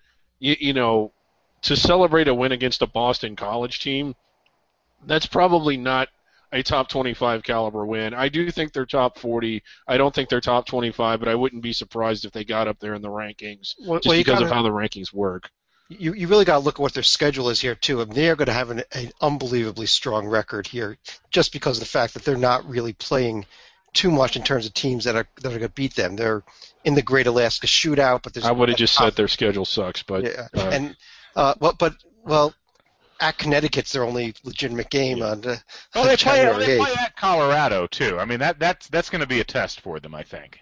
to celebrate a win against a Boston College team, that's probably not a top 25 caliber win. I do think they're top 40. I don't think they're top 25, but I wouldn't be surprised if they got up there in the rankings because of how the rankings work. You really got to look at what their schedule is here, too. I mean, they are going to have an unbelievably strong record here just because of the fact that they're not really playing too much in terms of teams that are going to beat them. They're in the Great Alaska Shootout, but I would have just said their schedule sucks, but yeah. Well, at Connecticut's their only legitimate game on they play at Colorado too. I mean that's going to be a test for them, I think.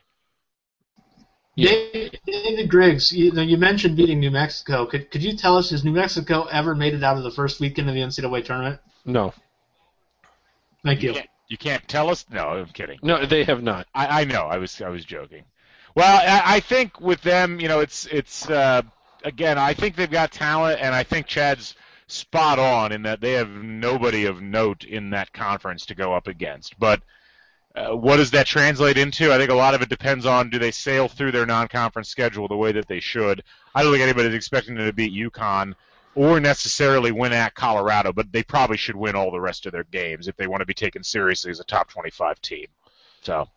Yeah. David Griggs, you mentioned beating New Mexico. Could you tell us, has New Mexico ever made it out of the first weekend of the NCAA tournament? No. Thank you. You can't tell us? No, I'm kidding. No, they have not. I know. I was joking. Well, I think with them, it's again, I think they've got talent, and I think Chad's spot on in that they have nobody of note in that conference to go up against. But What does that translate into? I think a lot of it depends on, do they sail through their non-conference schedule the way that they should. I don't think anybody's expecting them to beat UConn or necessarily win at Colorado, but they probably should win all the rest of their games if they want to be taken seriously as a top 25 team. So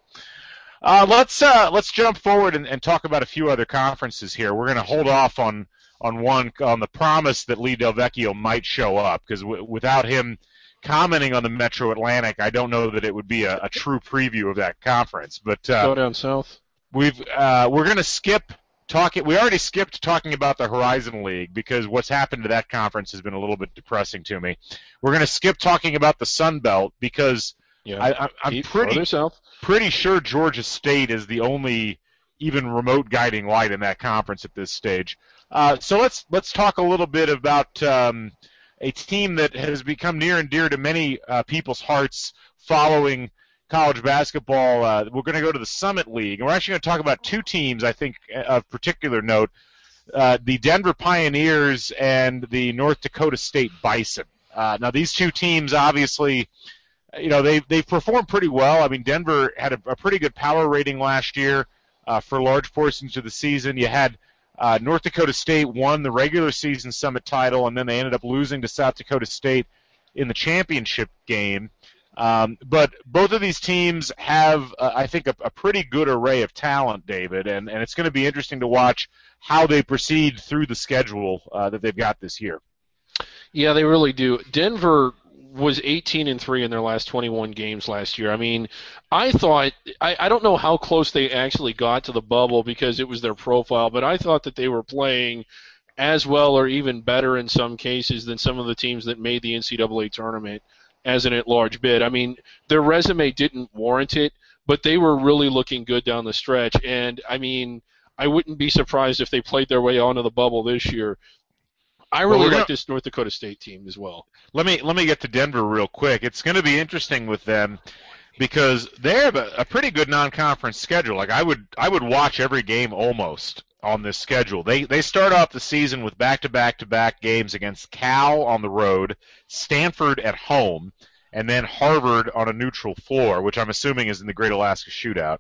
let's jump forward and talk about a few other conferences here. We're going to hold off on the promise that Lee Del Vecchio might show up, because without him commenting on the Metro Atlantic, I don't know that it would be a true preview of that conference. But go down south. We're going to skip talking. We already skipped talking about the Horizon League because what's happened to that conference has been a little bit depressing to me. We're going to skip talking about the Sun Belt because I'm pretty sure Georgia State is the only even remote guiding light in that conference at this stage. So let's talk a little bit about a team that has become near and dear to many people's hearts following college basketball. We're going to go to the Summit League, and we're actually going to talk about two teams, I think, of particular note, the Denver Pioneers and the North Dakota State Bison. Now, these two teams, obviously, they've performed pretty well. I mean, Denver had a pretty good power rating last year for large portions of the season. You had North Dakota State won the regular season Summit title, and then they ended up losing to South Dakota State in the championship game. But both of these teams have, I think, a pretty good array of talent, David, and it's going to be interesting to watch how they proceed through the schedule that they've got this year. Yeah, they really do. Denver was 18-3 in their last 21 games last year. I mean, I thought I don't know how close they actually got to the bubble because it was their profile, but I thought that they were playing as well or even better in some cases than some of the teams that made the NCAA tournament as an at-large bid. I mean, their resume didn't warrant it, but they were really looking good down the stretch. And, I mean, I wouldn't be surprised if they played their way onto the bubble this year. I really like this North Dakota State team as well. Let me get to Denver real quick. It's going to be interesting with them because they have a pretty good non-conference schedule. Like I would watch every game almost on this schedule. They start off the season with back-to-back games against Cal on the road, Stanford at home, and then Harvard on a neutral floor, which I'm assuming is in the Great Alaska Shootout.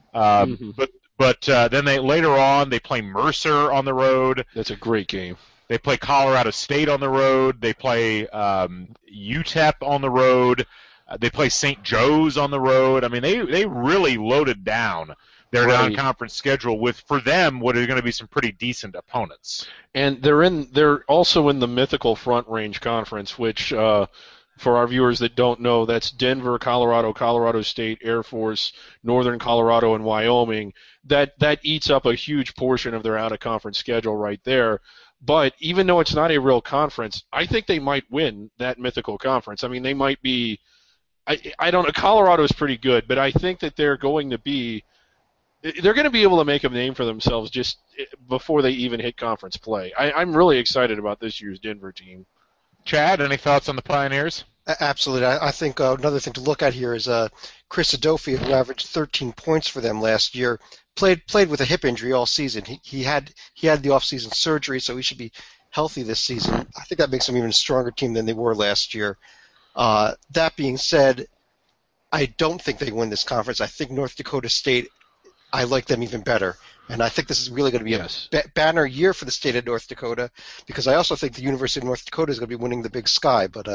But then later on they play Mercer on the road. That's a great game. They play Colorado State on the road. They play UTEP on the road. They play St. Joe's on the road. I mean, they really loaded down their non-conference schedule with, for them, what are going to be some pretty decent opponents. And they're also in the mythical Front Range Conference, which for our viewers that don't know, that's Denver, Colorado, Colorado State, Air Force, Northern Colorado, and Wyoming. That eats up a huge portion of their out-of-conference schedule right there. But even though it's not a real conference, I think they might win that mythical conference. I mean, they might be I don't know. Colorado is pretty good, but I think that they're going to be able to make a name for themselves just before they even hit conference play. I'm really excited about this year's Denver team. Chad, any thoughts on the Pioneers? Absolutely. I think another thing to look at here is Chris Adofia, who averaged 13 points for them last year, played with a hip injury all season. He had the off-season surgery, so he should be healthy this season. I think that makes them even a stronger team than they were last year. That being said, I don't think they win this conference. I think North Dakota State, I like them even better. And I think this is really going to be a banner year for the state of North Dakota, because I also think the University of North Dakota is going to be winning the Big Sky. But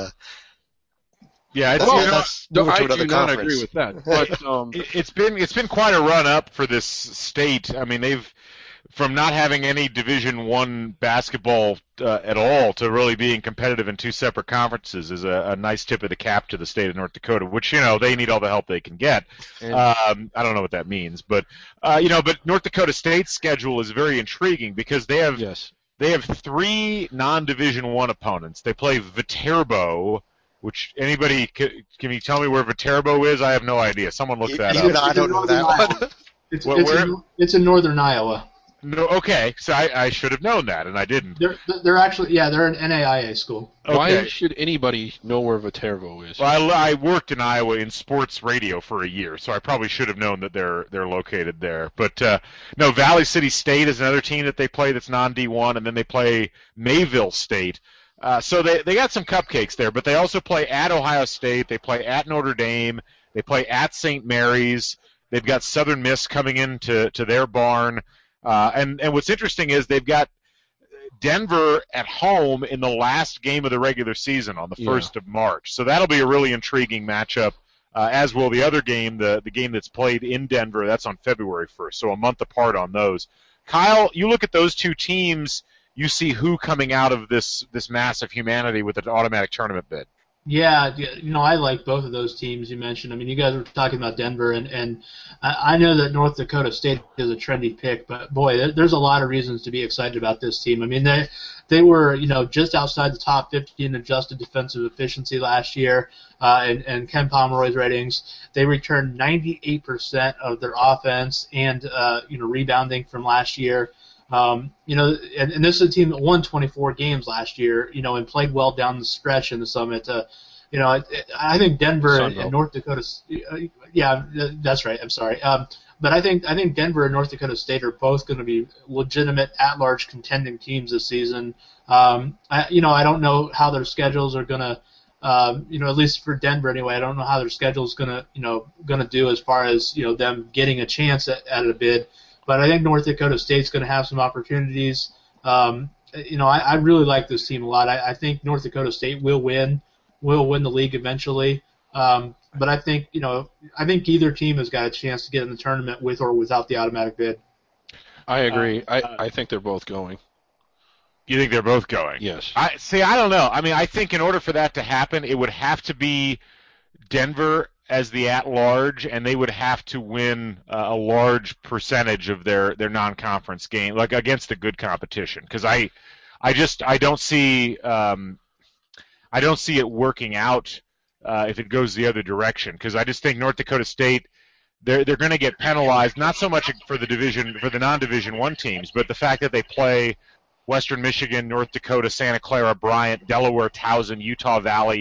yeah, I do not agree with that. But it's been quite a run up for this state. I mean, they've from not having any Division I basketball at all to really being competitive in two separate conferences is a nice tip of the cap to the state of North Dakota, which, they need all the help they can get. I don't know what that means, but but North Dakota State's schedule is very intriguing because they have three non-Division I opponents. They play Viterbo, which anybody can you tell me where Viterbo is? I have no idea. Someone look that up. I don't know that one. It's in northern Iowa. No, okay, so I should have known that, and I didn't. They're actually, they're an NAIA school. Okay. Why should anybody know where Viterbo is? Well, I worked in Iowa in sports radio for a year, so I probably should have known that they're located there. But no, Valley City State is another team that they play that's non-D1, and then they play Mayville State. So they got some cupcakes there, but they also play at Ohio State. They play at Notre Dame. They play at St. Mary's. They've got Southern Miss coming into their barn. And what's interesting is they've got Denver at home in the last game of the regular season on the 1st of March. So that'll be a really intriguing matchup, as will the other game, the game that's played in Denver. That's on February 1st, so a month apart on those. Kyle, you look at those two teams, you see who coming out of this mass of humanity with an automatic tournament bid. Yeah, I like both of those teams you mentioned. I mean, you guys were talking about Denver, and I know that North Dakota State is a trendy pick, but boy, there's a lot of reasons to be excited about this team. I mean, they were, just outside the top 50 in adjusted defensive efficiency last year, and Ken Pomeroy's ratings. They returned 98% of their offense and rebounding from last year. And this is a team that won 24 games last year, and played well down the stretch in the Summit. I think Denver and North Dakota, yeah, that's right. I'm sorry. But I think Denver and North Dakota State are both going to be legitimate at-large contending teams this season. I don't know how their schedules are going to, at least for Denver anyway. I don't know how their schedule is going to do as far as them getting a chance at a bid. But I think North Dakota State's going to have some opportunities. I really like this team a lot. I think North Dakota State will win the league eventually. But I think either team has got a chance to get in the tournament with or without the automatic bid. I agree. I think they're both going. You think they're both going? Yes. I don't know. I mean, I think in order for that to happen, it would have to be Denver as the at-large, and they would have to win a large percentage of their non-conference game, like against a good competition. Because I don't see it working out if it goes the other direction. Because I just think North Dakota State, they're going to get penalized, not so much for the non-Division I teams, but the fact that they play Western Michigan, North Dakota, Santa Clara, Bryant, Delaware, Towson, Utah Valley,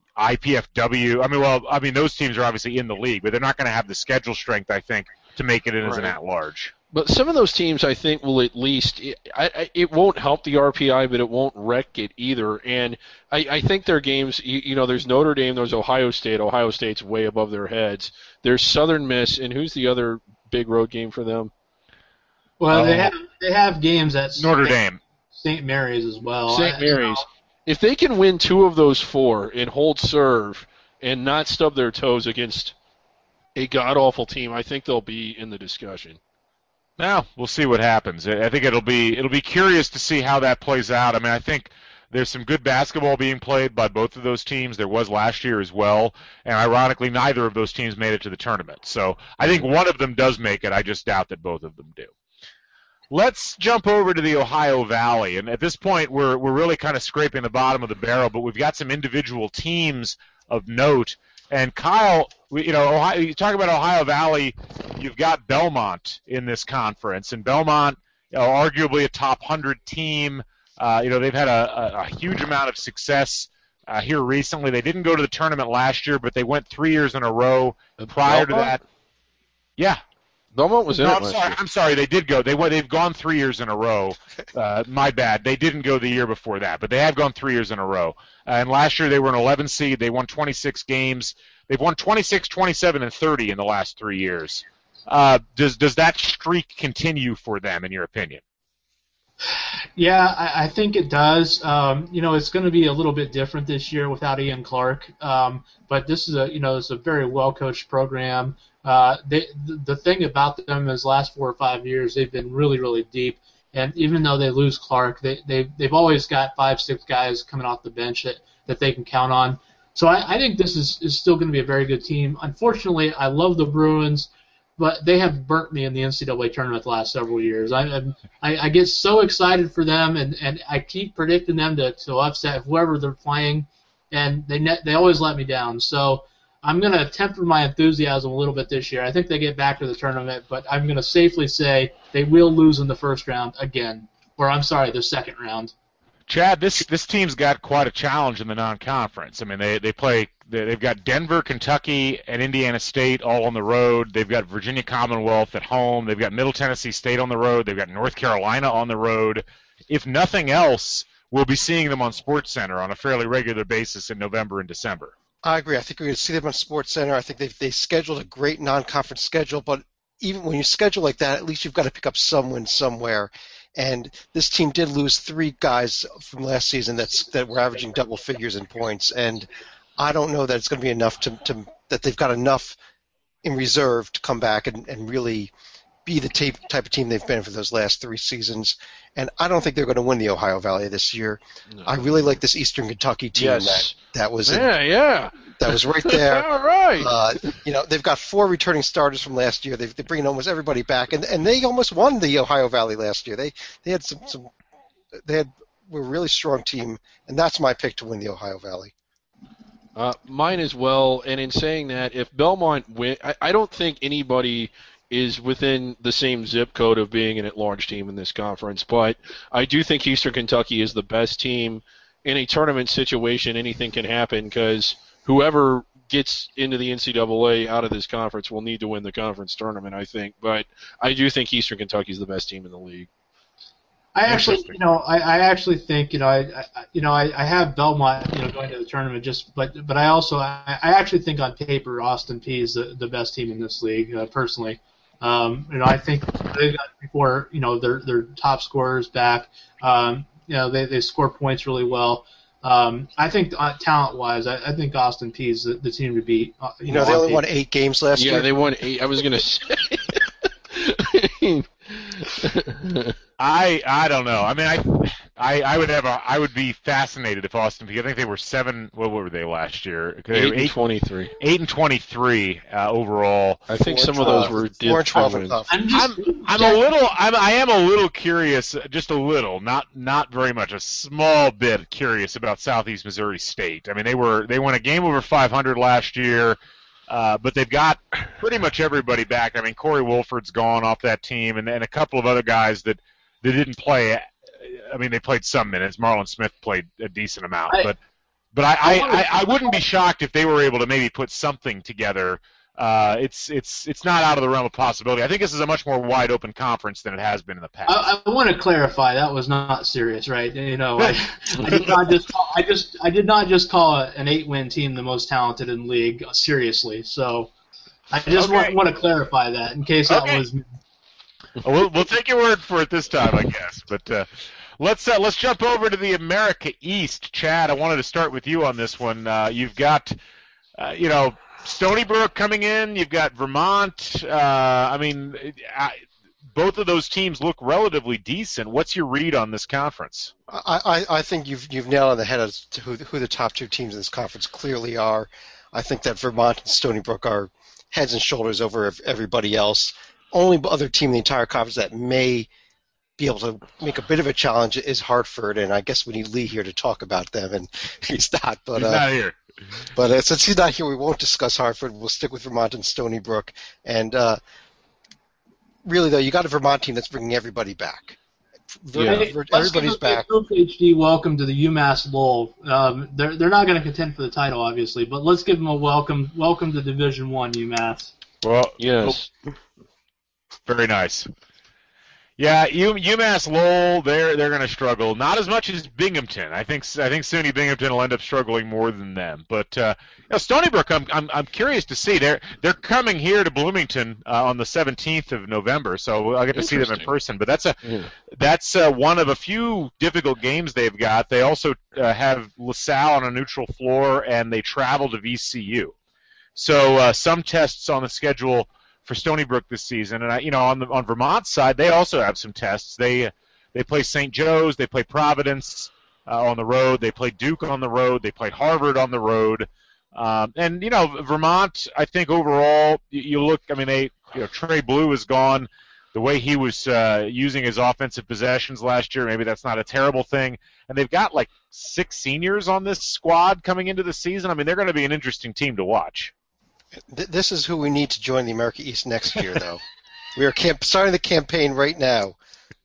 IPFW. Those teams are obviously in the league, but they're not going to have the schedule strength, I think, to make it in as an at-large. But some of those teams, I think, will at least it won't help the RPI, but it won't wreck it either. And I think their games, there's Notre Dame, there's Ohio State. Ohio State's way above their heads. There's Southern Miss, and who's the other big road game for them? Well, they have games at Notre Dame, St. Mary's as well. St. Mary's. If they can win 2 of those 4 and hold serve and not stub their toes against a god-awful team, I think they'll be in the discussion. Now, we'll see what happens. I think it'll be curious to see how that plays out. I mean, I think there's some good basketball being played by both of those teams. There was last year as well, and ironically, neither of those teams made it to the tournament. So I think one of them does make it. I just doubt that both of them do. Let's jump over to the Ohio Valley, and at this point we're really kind of scraping the bottom of the barrel, but we've got some individual teams of note. And Kyle, Ohio, you talk about Ohio Valley, you've got Belmont in this conference, and Belmont, arguably a top 100 team. They've had a huge amount of success here recently. They didn't go to the tournament last year, but they went 3 years in a row prior to that. Yeah. Belmont was in it last year. I'm sorry, they did go. They've gone 3 years in a row. My bad. They didn't go the year before that, but they have gone 3 years in a row. And last year they were an 11 seed. They won 26 games. They've won 26, 27, and 30 in the last 3 years. Does that streak continue for them, in your opinion? Yeah, I think it does. It's going to be a little bit different this year without Ian Clark. But this is it's a very well coached program. The thing about them is last 4 or 5 years they've been really, really deep. And even though they lose Clark, they've always got 5-6 guys coming off the bench that they can count on. So I think this is still going to be a very good team. Unfortunately, I love the Bruins, but they have burnt me in the NCAA tournament the last several years. I get so excited for them, and I keep predicting them to upset whoever they're playing, and they always let me down. So I'm going to temper my enthusiasm a little bit this year. I think they get back to the tournament, but I'm going to safely say they will lose in the first round again. Or I'm sorry, the second round. Chad, this team's got quite a challenge in the non-conference. I mean, they've got Denver, Kentucky, and Indiana State all on the road. They've got Virginia Commonwealth at home. They've got Middle Tennessee State on the road. They've got North Carolina on the road. If nothing else, we'll be seeing them on SportsCenter on a fairly regular basis in November and December. I agree. I think we're going to see them on SportsCenter. I think they scheduled a great non-conference schedule, but even when you schedule like that, at least you've got to pick up some wins somewhere. And this team did lose 3 guys from last season that were averaging double figures in points, and I don't know that it's going to be enough that they've got enough in reserve to come back and really be the type of team they've been for those last 3 seasons. And I don't think they're going to win the Ohio Valley this year. No. I really like this Eastern Kentucky team that was that was right there. All right. They've got 4 returning starters from last year. They bring almost everybody back, and they almost won the Ohio Valley last year. They had were a really strong team, and that's my pick to win the Ohio Valley. Mine as well. And in saying that, if Belmont win, I don't think anybody is within the same zip code of being an at-large team in this conference, but I do think Eastern Kentucky is the best team. In a tournament situation, anything can happen because whoever gets into the NCAA out of this conference will need to win the conference tournament, I think. But I do think Eastern Kentucky is the best team in the league. I actually think I have Belmont going to the tournament but I actually think on paper Austin Peay is the best team in this league personally. I think they've got their top scorers back. They score points really well. I think talent-wise, I think Austin Peay is the team to beat. They only won 8 games last year. Yeah, they won 8. I was going to say. I don't know. I mean, I would be fascinated if Austin Peay. I think they were 7. What were they last year? 8-23. 8-23 overall. I think some of those were 4-12. I am a little curious, just a little, not very much, a small bit curious about Southeast Missouri State. I mean, they won a game over 500 last year. But they've got pretty much everybody back. I mean, Corey Wolford's gone off that team, and a couple of other guys that didn't play. I mean, they played some minutes. Marlon Smith played a decent amount, but I wouldn't be shocked if they were able to maybe put something together. It's not out of the realm of possibility. I think this is a much more wide open conference than it has been in the past. I want to clarify that was not serious, right? I did not just call an 8-win team the most talented in the league seriously. So I just want to clarify that in case that was. We'll take your word for it this time, I guess. But let's jump over to the America East. Chad, I wanted to start with you on this one. You've got Stony Brook coming in. You've got Vermont. Both of those teams look relatively decent. What's your read on this conference? I think you've nailed on the head as to who the top 2 teams in this conference clearly are. I think that Vermont and Stony Brook are heads and shoulders over everybody else. Only other team in the entire conference that may be able to make a bit of a challenge is Hartford, and I guess we need Lee here to talk about them, and he's not. But he's not here. But since he's not here, we won't discuss Hartford. We'll stick with Vermont and Stony Brook. And really, though, you got a Vermont team that's bringing everybody back. Everybody's back. HD, welcome to the UMass Lowell. They're not going to contend for the title, obviously, but let's give them a welcome. Welcome to Division I, UMass. Well, yes. Very nice. Yeah, UMass Lowell, they're going to struggle. Not as much as Binghamton. I think SUNY Binghamton will end up struggling more than them. But Stony Brook, I'm curious to see. They're coming here to Bloomington on the 17th of November, so I'll get to see them in person. But that's one of a few difficult games they've got. They also have LaSalle on a neutral floor, and they travel to VCU. So some tests on the schedule for Stony Brook this season, and on Vermont's side, they also have some tests. They play St. Joe's, they play Providence on the road, they play Duke on the road, they play Harvard on the road, and Vermont. I think overall, you look. I mean, Trey Blue is gone. The way he was using his offensive possessions last year, maybe that's not a terrible thing. And they've got like 6 seniors on this squad coming into the season. I mean, they're going to be an interesting team to watch. This is who we need to join the America East next year, though. We are starting the campaign right now.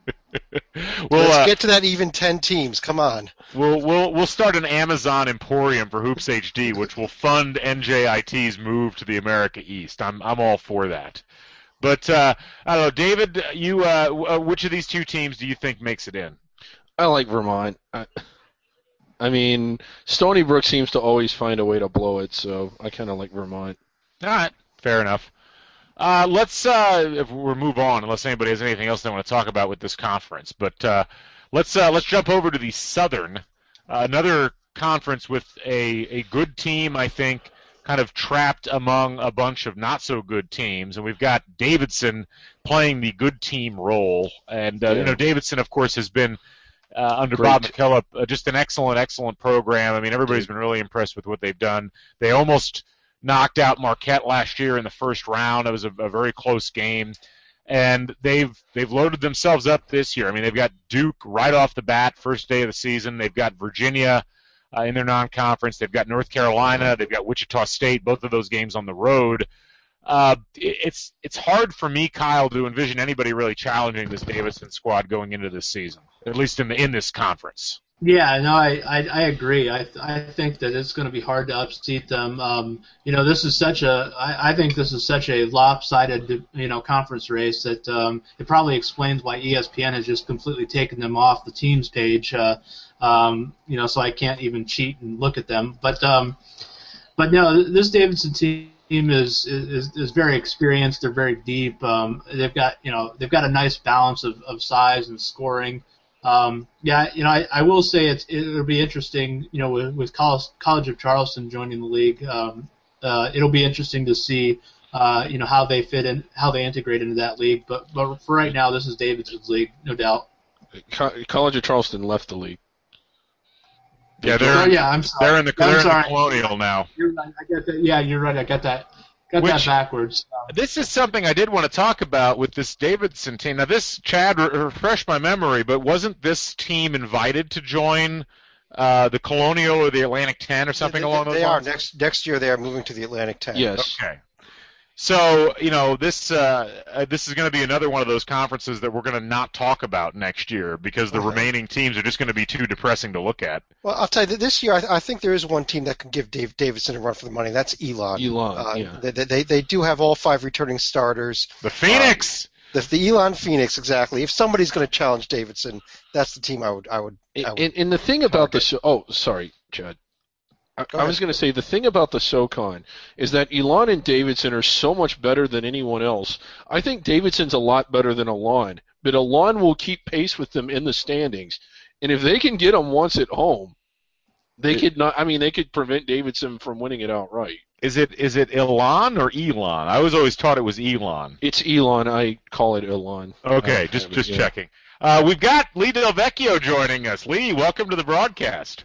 Let's get to that even 10 teams. Come on. We'll start an Amazon Emporium for Hoops HD, which will fund NJIT's move to the America East. I'm all for that. But I don't know, David. You which of these 2 teams do you think makes it in? I like Vermont. I mean, Stony Brook seems to always find a way to blow it, so I kind of like Vermont. All right, fair enough. Let's if we'll move on, unless anybody has anything else they want to talk about with this conference. But let's jump over to the Southern, another conference with a good team, I think, kind of trapped among a bunch of not so good teams, and we've got Davidson playing the good team role. And Davidson, of course, has been under Great. Bob McKillop just an excellent program. I mean, everybody's been really impressed with what they've done. They almost knocked out Marquette last year in the first round. It was a very close game. And they've loaded themselves up this year. I mean, they've got Duke right off the bat, first day of the season. They've got Virginia in their non-conference. They've got North Carolina. They've got Wichita State, both of those games on the road. It's hard for me, Kyle, to envision anybody really challenging this Davidson squad going into this season, at least in this conference. Yeah, no, I agree. I think that it's going to be hard to upseat them. This is I think this is such a lopsided, conference race that it probably explains why ESPN has just completely taken them off the teams page. So I can't even cheat and look at them. But no, this Davidson team is very experienced. They're very deep. They've got a nice balance of size and scoring. I will say it'll be interesting, with College of Charleston joining the league. It'll be interesting to see, how they fit in, how they integrate into that league. But for right now, this is Davidson's league, no doubt. College of Charleston left the league. Yeah, I'm sorry. They're in the Colonial now. You're right. I get that. Yeah, you're right. I got that. That backwards. This is something I did want to talk about with this Davidson team. Now, this, Chad, refresh my memory, but wasn't this team invited to join the Colonial or the Atlantic 10 or something along those lines? They are. Next year they are moving to the Atlantic 10. Yes. Okay. So, this is going to be another one of those conferences that we're going to not talk about next year because the remaining teams are just going to be too depressing to look at. Well, I'll tell you, this year I think there is one team that can give Davidson a run for the money. That's Elon. Yeah. They do have all 5 returning starters. The Phoenix! The Elon Phoenix, exactly. If somebody's going to challenge Davidson, that's the team I would. And the thing about sorry, Chad. I was going to say the thing about the SoCon is that Elon and Davidson are so much better than anyone else. I think Davidson's a lot better than Elon, but Elon will keep pace with them in the standings. And if they can get them once at home, they could not. I mean, they could prevent Davidson from winning it outright. Is it Elon or Elon? I was always taught it was Elon. It's Elon. I call it Elon. Okay, just checking. We've got Lee Del Vecchio joining us. Lee, welcome to the broadcast.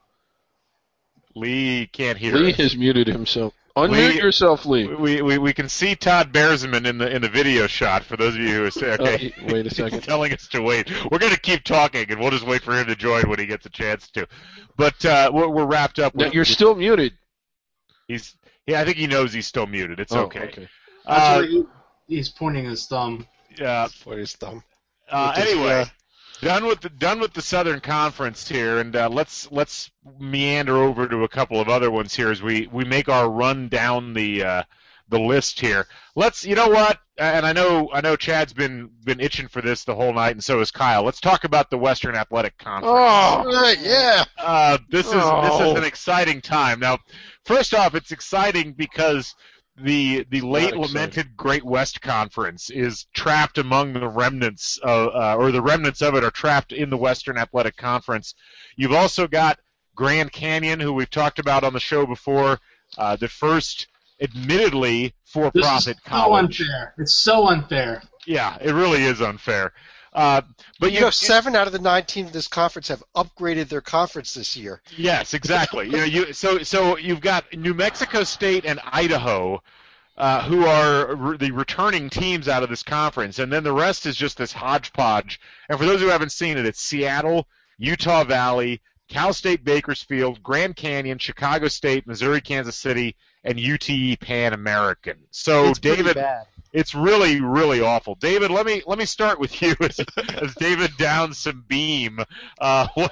Lee can't hear Lee us. has muted himself. Unmute yourself, Lee. We can see Todd Bersman in the video shot. For those of you who are saying, okay, wait a second, telling us to wait. We're going to keep talking, and we'll just wait for him to join when he gets a chance to. But we're wrapped up. You're still muted. I think he knows he's still muted. It's okay. That's where he's pointing his thumb. Yeah, for his thumb. Anyway. Done with the Southern Conference here, and let's meander over to a couple of other ones here as we make our run down the list here. You know what? And I know Chad's been itching for this the whole night, and so is Kyle. Let's talk about the Western Athletic Conference. Oh, right, yeah. This is an exciting time. Now, first off, it's exciting because the late lamented Great West Conference is trapped among the remnants or the remnants of it are trapped in the Western Athletic Conference. You've also got Grand Canyon, who we've talked about on the show before, the first admittedly for-profit college. So unfair. It's so unfair. Yeah, it really is unfair. But 7 out of the 9 teams in this conference have upgraded their conference this year. Yes, exactly. So you've got New Mexico State and Idaho, who are the returning teams out of this conference, and then the rest is just this hodgepodge. And for those who haven't seen it, it's Seattle, Utah Valley, Cal State Bakersfield, Grand Canyon, Chicago State, Missouri Kansas City, and UTE Pan American. So it's David. Bad. It's really, really awful. David, let me start with you as David downs some beam. What?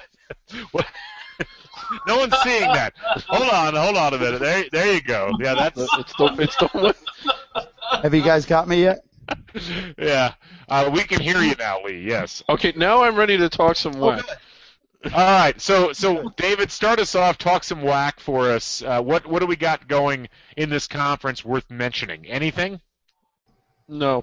No one's seeing that. Hold on a minute. There you go. Yeah, that's it's the Have you guys got me yet? Yeah, we can hear you now, Lee. Yes. Okay, now I'm ready to talk some whack. All right, so David, start us off. Talk some whack for us. What do we got going in this conference worth mentioning? Anything? No.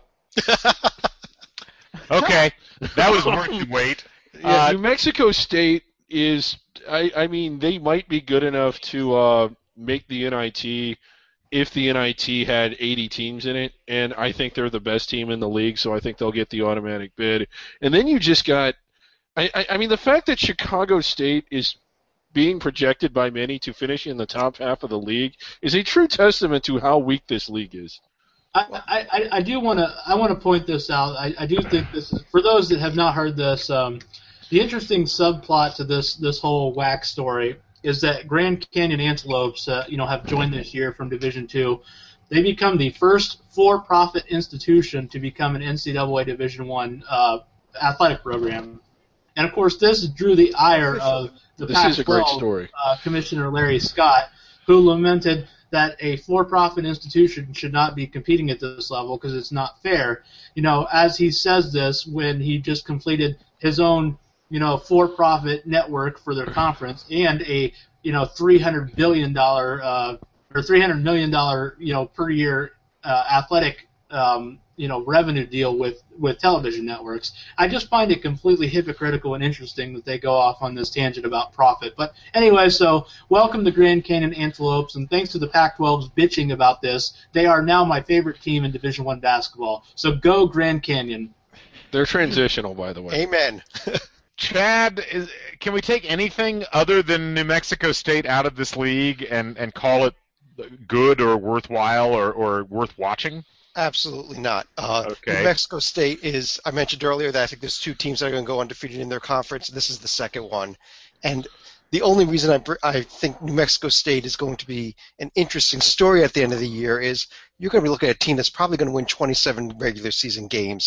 Okay, that was worth the wait. Yeah, New Mexico State is. I mean, they might be good enough to make the NIT if the NIT had 80 teams in it, and I think they're the best team in the league, so I think they'll get the automatic bid. And then you just got. I mean, the fact that Chicago State is being projected by many to finish in the top half of the league is a true testament to how weak this league is. I do want to point this out. I do think this is, for those that have not heard this, the interesting subplot to this whole WAC story is that Grand Canyon Antelopes have joined this year from Division II. They become the first for-profit institution to become an NCAA Division I athletic program. And, of course, this drew the ire of the Pac-12 Commissioner Larry Scott, who lamented that a for-profit institution should not be competing at this level because it's not fair. As he says this when he just completed his own, for-profit network for their conference and a, $300 billion or $300 million, per year athletic revenue deal with television networks. I just find it completely hypocritical and interesting that they go off on this tangent about profit. But anyway, so welcome to Grand Canyon Antelopes, and thanks to the Pac-12's bitching about this, they are now my favorite team in Division I basketball. So go Grand Canyon. They're transitional, by the way. Amen. Chad, can we take anything other than New Mexico State out of this league and call it good or worthwhile or worth watching? Absolutely not. Okay. New Mexico State is, I mentioned earlier that I think there's two teams that are going to go undefeated in their conference. This is the second one. And the only reason I think New Mexico State is going to be an interesting story at the end of the year is you're going to be looking at a team that's probably going to win 27 regular season games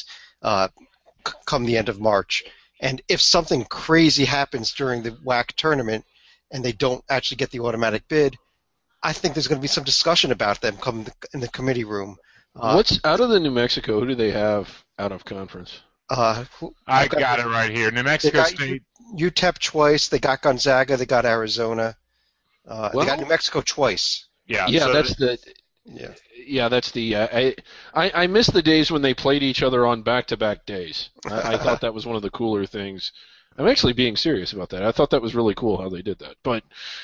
come the end of March. And if something crazy happens during the WAC tournament and they don't actually get the automatic bid, I think there's going to be some discussion about them in the committee room. What's out of the New Mexico? Who do they have out of conference? I got it right here. New Mexico State. UTEP twice. They got Gonzaga. They got Arizona. They got New Mexico twice. Yeah. Yeah, so that's the. Yeah, that's the. I miss the days when they played each other on back-to-back days. I thought that was one of the cooler things. I'm actually being serious about that. I thought that was really cool how they did that. But,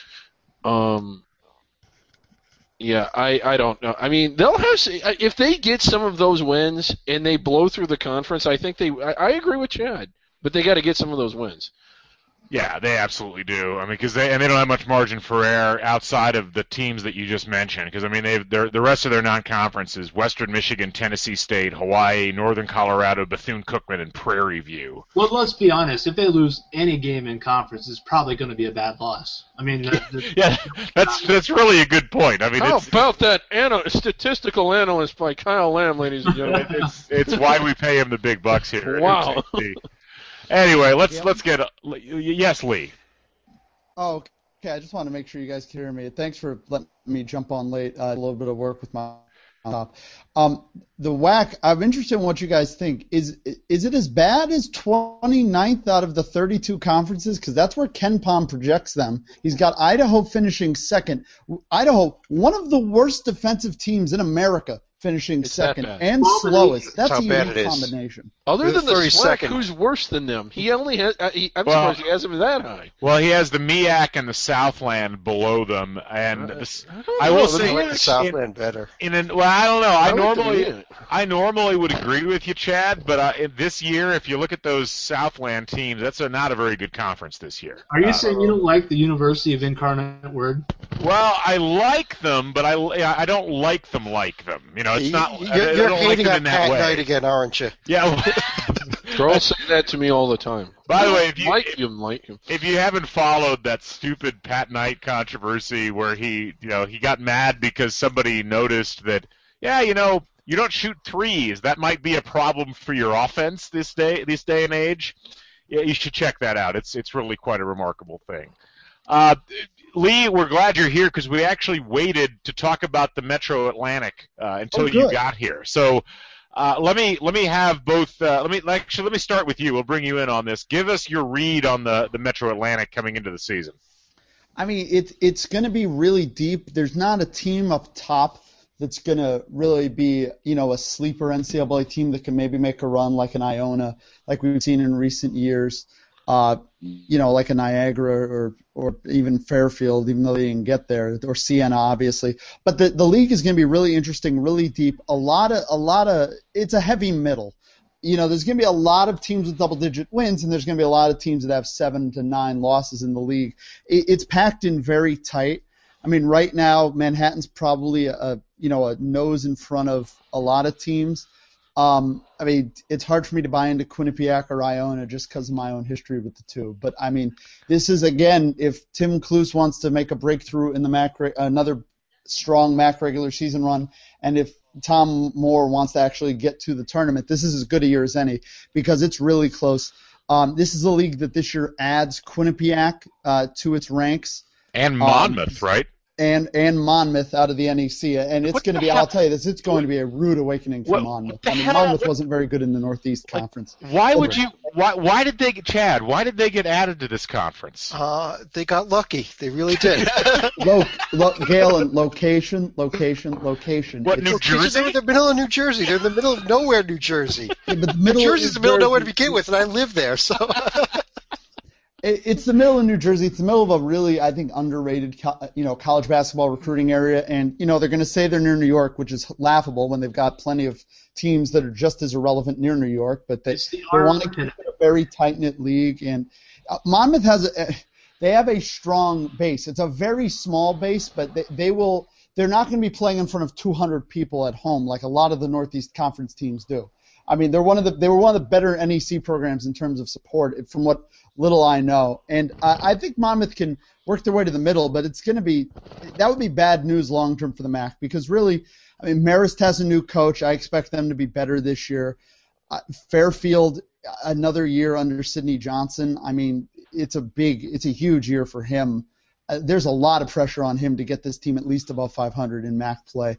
yeah, I don't know. I mean, they'll have if they get some of those wins and they blow through the conference. I think I agree with Chad, but they got to get some of those wins. Yeah, they absolutely do. I mean, because they don't have much margin for error outside of the teams that you just mentioned. Because I mean, the rest of their non-conferences: Western Michigan, Tennessee State, Hawaii, Northern Colorado, Bethune-Cookman, and Prairie View. Well, let's be honest. If they lose any game in conference, it's probably going to be a bad loss. I mean, yeah, that's really a good point. I mean, how about that statistical analyst by Kyle Lamb, ladies and gentlemen? It's why we pay him the big bucks here. Wow. Anyway, let's get yes, Lee. Oh, okay. I just want to make sure you guys can hear me. Thanks for letting me jump on late. I had a little bit of work with my laptop. The WAC. I'm interested in what you guys think. Is it as bad as 29th out of the 32 conferences? Because that's where Ken Pom projects them. He's got Idaho finishing second. Idaho, one of the worst defensive teams in America, finishing second and slowest. That's a unique combination. Other than the SWAC, who's worse than them? He only has. I'm surprised he has him that high. Well, he has the MEAC and the Southland below them, and I will say I like the Southland better. I don't know. I normally would agree with you, Chad, but this year, if you look at those Southland teams, that's not a very good conference this year. Are you saying you don't like the University of Incarnate Word? Well, I like them, but I don't like them. You know, it's not. You're hating on Pat Knight again, aren't you? Yeah. Girls say that to me all the time. By the way, if you haven't followed that stupid Pat Knight controversy where he got mad because somebody noticed that, you don't shoot threes. That might be a problem for your offense this day and age. Yeah, you should check that out. It's really quite a remarkable thing. Lee, we're glad you're here because we actually waited to talk about the Metro Atlantic until you got here. So Let me have both. Let me start with you. We'll bring you in on this. Give us your read on the Metro Atlantic coming into the season. I mean, it's going to be really deep. There's not a team up top that's going to really be, a sleeper NCAA team that can maybe make a run like an Iona, like we've seen in recent years. Like a Niagara or even Fairfield, even though they didn't get there, or Siena, obviously. But the league is going to be really interesting, really deep. A lot of it's a heavy middle. There's going to be a lot of teams with double-digit wins, and there's going to be a lot of teams that have 7 to 9 losses in the league. It's packed in very tight. I mean, right now Manhattan's probably a nose in front of a lot of teams. I mean, it's hard for me to buy into Quinnipiac or Iona just because of my own history with the two. But I mean, this is again, if Tim Kluse wants to make a breakthrough in the another strong MAC regular season run, and if Tom Moore wants to actually get to the tournament, this is as good a year as any because it's really close. This is a league that this year adds Quinnipiac to its ranks. And Monmouth, right? And Monmouth out of the NEC, and it's going to be. I'll tell you this: it's going to be a rude awakening for Monmouth. I mean, Monmouth wasn't very good in the Northeast Conference. Why would you? Why did they get Chad? Why did they get added to this conference? They got lucky. They really did. Gale, and location. What, New Jersey? They're in the middle of New Jersey. They're in the middle of nowhere, New Jersey. Yeah, but New Jersey's the middle of nowhere to begin with, and I live there, so. It's the middle of New Jersey. It's the middle of a really, I think, underrated, college basketball recruiting area. And, they're going to say they're near New York, which is laughable when they've got plenty of teams that are just as irrelevant near New York. But they want to keep it a very tight-knit league. And Monmouth they have a strong base. It's a very small base, but they're not going to be playing in front of 200 people at home like a lot of the Northeast Conference teams do. I mean, they were one of the better NEC programs in terms of support, from what little I know. And I think Monmouth can work their way to the middle, but that would be bad news long term for the MAC because really, I mean, Marist has a new coach. I expect them to be better this year. Fairfield, another year under Sidney Johnson. I mean, it's a huge year for him. There's a lot of pressure on him to get this team at least above 500 in MAC play.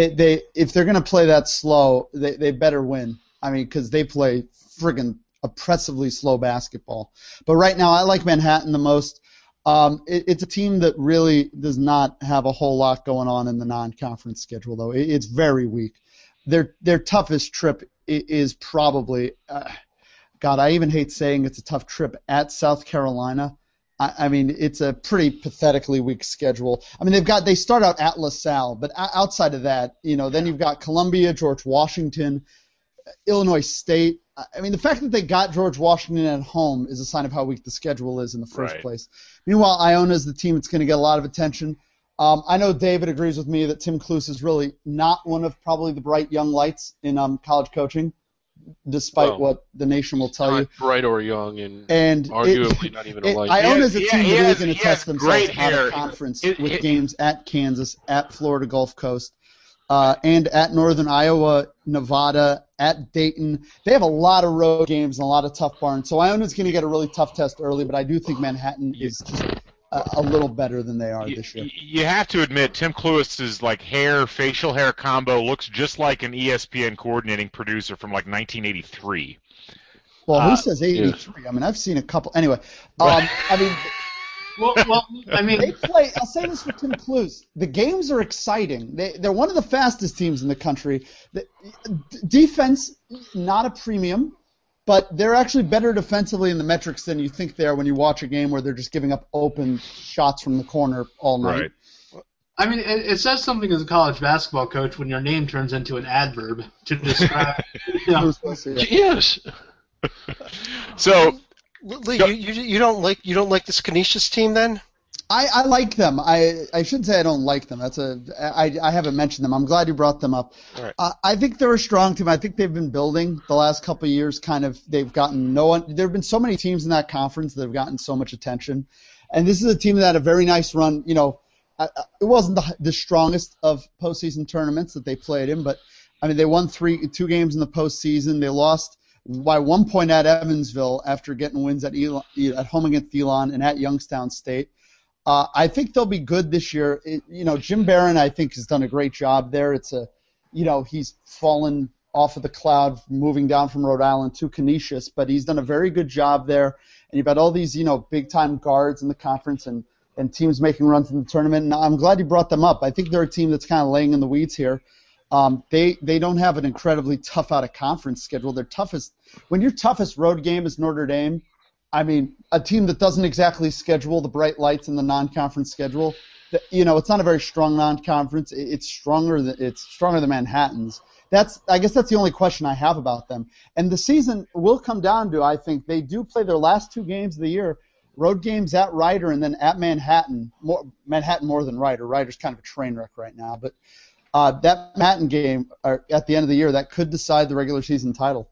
If they're going to play that slow, they better win. I mean, because they play friggin' oppressively slow basketball. But right now, I like Manhattan the most. It's a team that really does not have a whole lot going on in the non-conference schedule, though. It's very weak. Their toughest trip is probably, God, I even hate saying it's a tough trip, at South Carolina. I mean, it's a pretty pathetically weak schedule. I mean, they start out at LaSalle, but outside of that, then you've got Columbia, George Washington, Illinois State. I mean, the fact that they got George Washington at home is a sign of how weak the schedule is in the first place. Meanwhile, Iona is the team that's going to get a lot of attention. I know David agrees with me that Tim Kluse is really not one of probably the bright young lights in college coaching, despite what the nation will tell you. Bright or young, and arguably not even a light. Iona is a team that really going to test themselves out of conference with games at Kansas, at Florida Gulf Coast. And at Northern Iowa, Nevada, at Dayton. They have a lot of road games and a lot of tough barns. So Iona's going to get a really tough test early, but I do think Manhattan is just a little better than they are this year. You have to admit, Tim Kluis's facial hair combo looks just like an ESPN coordinating producer from 1983. Well, who says 83? Yeah. I mean, I've seen a couple. Anyway, I mean. Well, I mean, they play. I'll say this for Tim Kluse: the games are exciting. They're one of the fastest teams in the country. Defense, not a premium, but they're actually better defensively in the metrics than you think they are when you watch a game where they're just giving up open shots from the corner all night. Right. I mean, it says something as a college basketball coach when your name turns into an adverb to describe. Yes. So. Lee, you don't like this Canisius team then? I like them. I shouldn't say I don't like them. I haven't mentioned them. I'm glad you brought them up. Right. I think they're a strong team. I think they've been building the last couple of years. They've gotten no one. There have been so many teams in that conference that have gotten so much attention, and this is a team that had a very nice run. It wasn't the strongest of postseason tournaments that they played in, but I mean they won 2 games in the postseason. They lost by 1 point at Evansville after getting wins at home against Elon and at Youngstown State. I think they'll be good this year. Jim Barron, I think, has done a great job there. He's fallen off of the cloud, moving down from Rhode Island to Canisius, but he's done a very good job there. And you've got all these, big-time guards in the conference and teams making runs in the tournament. And I'm glad you brought them up. I think they're a team that's kind of laying in the weeds here. They don't have an incredibly tough out-of-conference schedule. When your toughest road game is Notre Dame, I mean, a team that doesn't exactly schedule the bright lights in the non-conference schedule, it's not a very strong non-conference. It's stronger than Manhattan's. I guess that's the only question I have about them. And the season will come down to, I think, they do play their last 2 games of the year, road games at Rider and then at Manhattan. Manhattan more than Rider. Rider's kind of a train wreck right now. But that Manhattan game at the end of the year, that could decide the regular season title.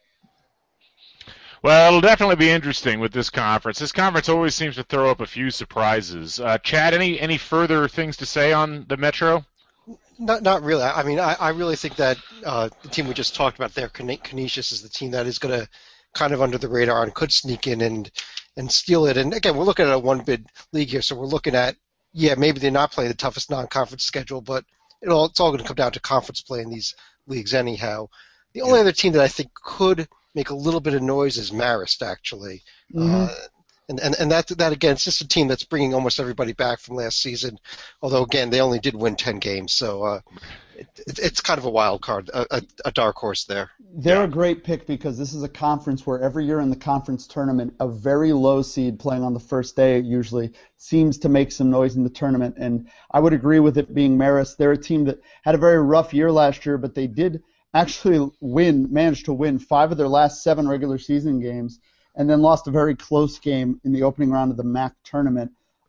Well, it'll definitely be interesting with this conference. This conference always seems to throw up a few surprises. Chad, any further things to say on the Metro? Not really. I mean, I really think that the team we just talked about there, Canisius, is the team that is going to kind of under the radar and could sneak in and steal it. And again, we're looking at a one-bid league here, so we're looking at, maybe they're not playing the toughest non-conference schedule, but it's all going to come down to conference play in these leagues anyhow. The only other team that I think could make a little bit of noise is Marist, actually. Mm-hmm. And that again, it's just a team that's bringing almost everybody back from last season. Although again, they only did win 10 games, so it's kind of a wild card, a dark horse there. They're a great pick because this is a conference where every year in the conference tournament, a very low seed playing on the first day usually seems to make some noise in the tournament. And I would agree with it being Marist. They're a team that had a very rough year last year, but they did actually managed to win 5 of their last 7 regular season games, and then lost a very close game in the opening round of the MAC tournament.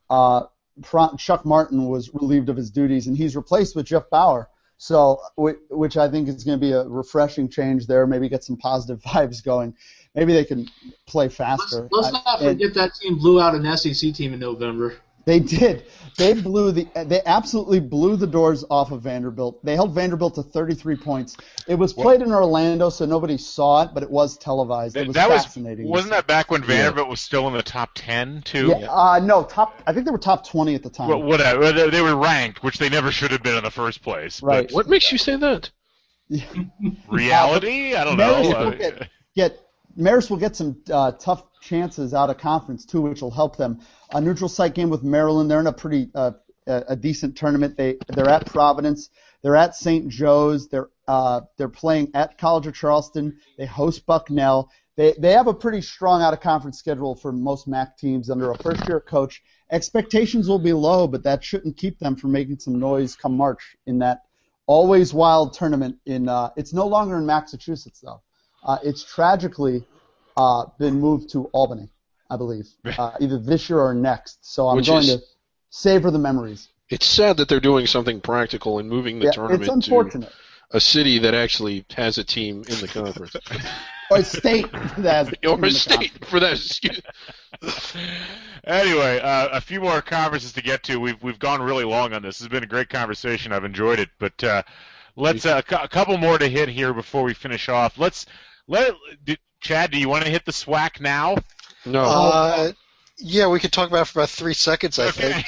Chuck Martin was relieved of his duties, and he's replaced with Jeff Bauer, so which I think is going to be a refreshing change there, maybe get some positive vibes going. Maybe they can play faster. Let's not forget that team blew out an SEC team in November. They did. They absolutely blew the doors off of Vanderbilt. They held Vanderbilt to 33 points. It was played in Orlando, so nobody saw it, but it was televised. It was fascinating. Wasn't that back when Vanderbilt was still in the top 10 too? Yeah, no, I think they were top 20 at the time. Well, whatever. They were ranked, which they never should have been in the first place. Right. What makes you say that? Reality? I don't know. Marist will get some tough chances out of conference too, which will help them. A neutral site game with Maryland. They're in a pretty a decent tournament. They're at Providence. They're at St. Joe's. They're playing at College of Charleston. They host Bucknell. They have a pretty strong out of conference schedule for most MAC teams under a first year coach. Expectations will be low, but that shouldn't keep them from making some noise come March in that always wild tournament. It's no longer in Massachusetts though. It's tragically been moved to Albany, I believe, either this year or next. So I'm going to savor the memories. It's sad that they're doing something practical and moving the tournament to a city that actually has a team in the conference. Or a state that has or a state for that. Excuse. Anyway, a few more conferences to get to. We've gone really long on this. This has been a great conversation. I've enjoyed it, but let's a couple more to hit here before we finish off. Chad, do you want to hit the SWAC now? No. Yeah, we could talk about it for about 3 seconds, I think.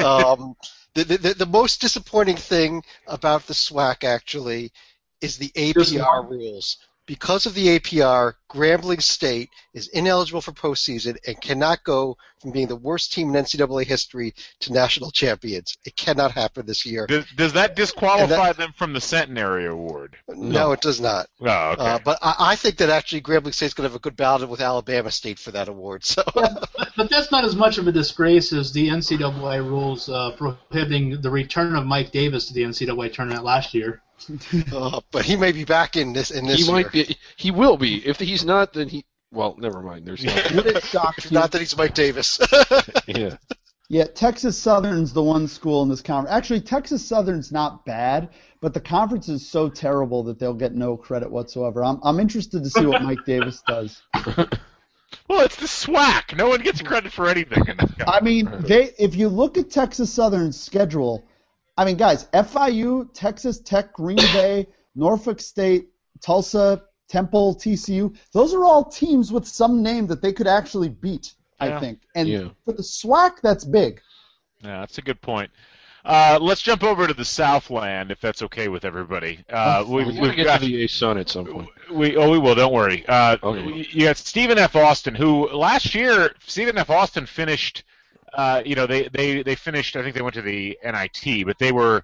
The most disappointing thing about the SWAC, actually, is the APR rules. Because of the APR, Grambling State is ineligible for postseason and cannot go from being the worst team in NCAA history to national champions. It cannot happen this year. Does that disqualify them from the Centenary Award? No, it does not. Oh, okay. But I think that actually Grambling State's going to have a good battle with Alabama State for that award. So. But that's not as much of a disgrace as the NCAA rules prohibiting the return of Mike Davis to the NCAA tournament last year. But he may be back in this year. Might be. He will be. If he's not, then he. Well, never mind. There's not that he's Mike Davis. Yeah. Yeah, Texas Southern's the one school in this conference. Actually, Texas Southern's not bad, but the conference is so terrible that they'll get no credit whatsoever. I'm interested to see what Mike Davis does. Well, it's the SWAC. No one gets credit for anything. I mean, if you look at Texas Southern's schedule, I mean, guys, FIU, Texas Tech, Green Bay, Norfolk State, Tulsa, Temple, TCU, those are all teams with some name that they could actually beat, I think. And for the SWAC, that's big. Yeah, that's a good point. Let's jump over to the Southland, if that's okay with everybody. We've got to the A-Sun at some point. We will. Don't worry. Okay. You got Stephen F. Austin, who last year Stephen F. Austin finished. They finished. I think they went to the NIT, but they were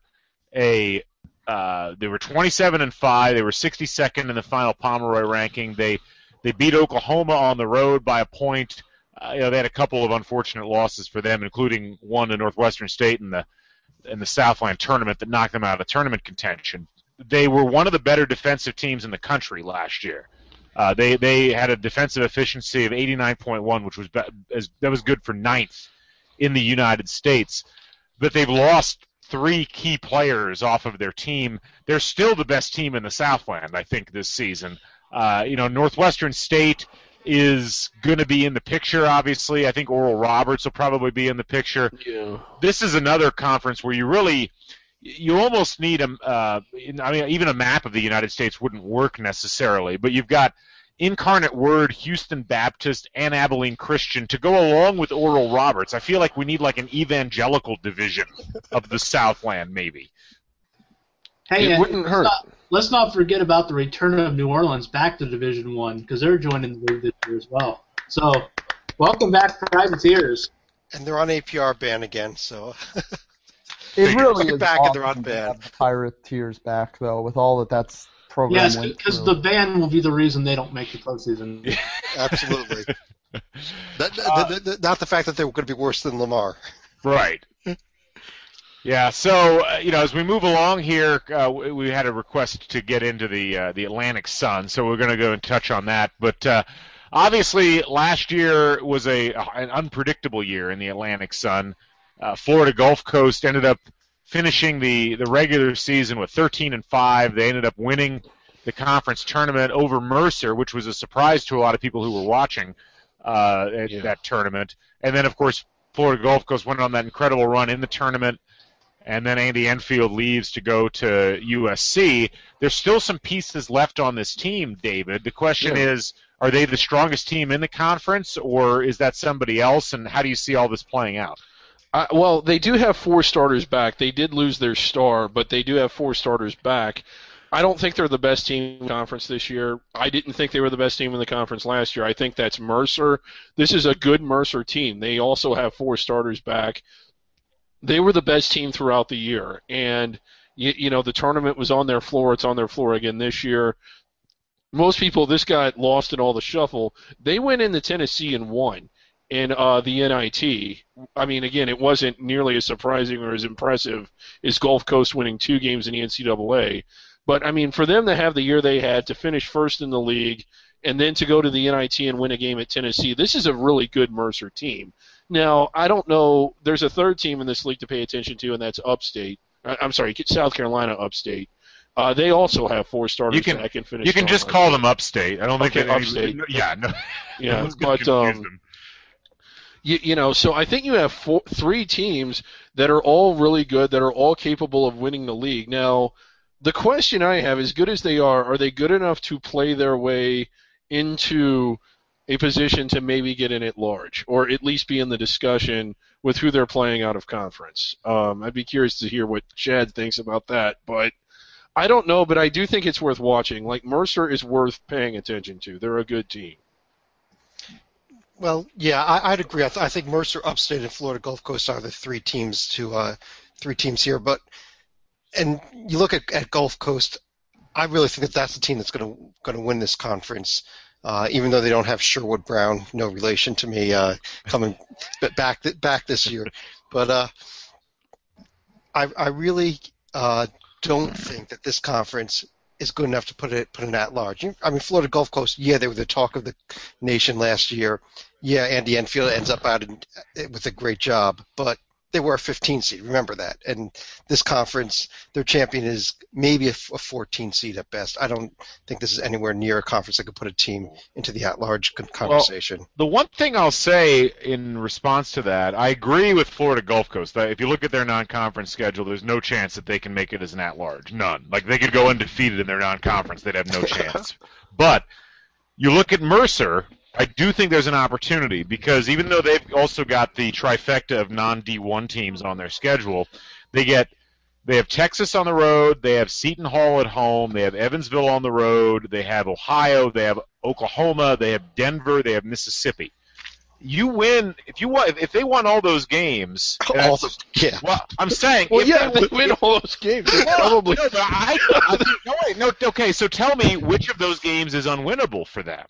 27-5. They were 62nd in the final Pomeroy ranking. They beat Oklahoma on the road by a point. They had a couple of unfortunate losses for them, including one to Northwestern State in the Southland tournament that knocked them out of tournament contention. They were one of the better defensive teams in the country last year. They had a defensive efficiency of 89.1, which was that was good for ninth in the United States. But they've lost 3 key players off of their team. They're still the best team in the Southland, I think, this season. Northwestern State is going to be in the picture, obviously. I think Oral Roberts will probably be in the picture. Yeah. This is another conference where you almost need even a map of the United States wouldn't work necessarily, but you've got Incarnate Word, Houston Baptist, and Abilene Christian to go along with Oral Roberts. I feel like we need like an evangelical division of the Southland, maybe. Hey, It wouldn't hurt. Let's not forget about the return of New Orleans back to Division I, because they're joining the league this year as well. So, welcome back, Privateers. And they're on APR ban again, so It really Get is back in awesome the run to ban. have Pirateers back, though, with all that's program Yes, went because through. the ban will be the reason they don't make the postseason. absolutely. Not the fact that they were going to be worse than Lamar. Right. Yeah, so, as we move along here, we had a request to get into the Atlantic Sun, so we're going to go and touch on that. But obviously, last year was an unpredictable year in the Atlantic Sun. Florida Gulf Coast ended up finishing the regular season with 13-5. They ended up winning the conference tournament over Mercer, which was a surprise to a lot of people who were watching that tournament. And then, of course, Florida Gulf Coast went on that incredible run in the tournament. And then Andy Enfield leaves to go to USC. There's still some pieces left on this team, David. The question is, are they the strongest team in the conference, or is that somebody else? And how do you see all this playing out? Well, they do have 4 starters back. They did lose their star, but they do have 4 starters back. I don't think they're the best team in the conference this year. I didn't think they were the best team in the conference last year. I think that's Mercer. This is a good Mercer team. They also have 4 starters back. They were the best team throughout the year, and the tournament was on their floor. It's on their floor again this year. Most people, this got lost in all the shuffle. They went into Tennessee and won in the NIT. I mean, again, it wasn't nearly as surprising or as impressive as Gulf Coast winning 2 games in the NCAA. But, I mean, for them to have the year they had, to finish first in the league, and then to go to the NIT and win a game at Tennessee, this is a really good Mercer team. Now, I don't know. There's a third team in this league to pay attention to, and that's Upstate. I'm sorry, South Carolina Upstate. They also have 4 starters back and finish. You can just call them Upstate. I don't think they Upstate. Yeah, no. Yeah, but so I think you have 3 teams that are all really good, that are all capable of winning the league. Now, the question I have, as good as they are they good enough to play their way into a position to maybe get in at large, or at least be in the discussion with who they're playing out of conference? I'd be curious to hear what Chad thinks about that, but I don't know, but I do think it's worth watching. Like, Mercer is worth paying attention to. They're a good team. Well, yeah, I'd agree. I think Mercer, Upstate, and Florida Gulf Coast are the 3 teams here. And you look at Gulf Coast, I really think that's the team that's going to win this conference. Even though they don't have Sherwood Brown, no relation to me, coming back this year. But I really don't think that this conference is good enough to put an at-large. I mean, Florida Gulf Coast, yeah, they were the talk of the nation last year. Yeah, Andy Enfield ends up out with a great job, but they were a 15 seed. Remember that. And this conference, their champion is maybe a 14 seed at best. I don't think this is anywhere near a conference that could put a team into the at-large conversation. Well, the one thing I'll say in response to that, I agree with Florida Gulf Coast. If you look at their non-conference schedule, there's no chance that they can make it as an at-large. None. Like, they could go undefeated in their non-conference. They'd have no chance. But you look at Mercer, I do think there's an opportunity, because even though they've also got the trifecta of non-D1 teams on their schedule, They have Texas on the road, they have Seton Hall at home, they have Evansville on the road, they have Ohio, they have Oklahoma, they have Denver, they have Mississippi. You win if they won all those games. Yeah. Well, I'm saying. Well, if they win all those games, they probably. Okay. So tell me, which of those games is unwinnable for them?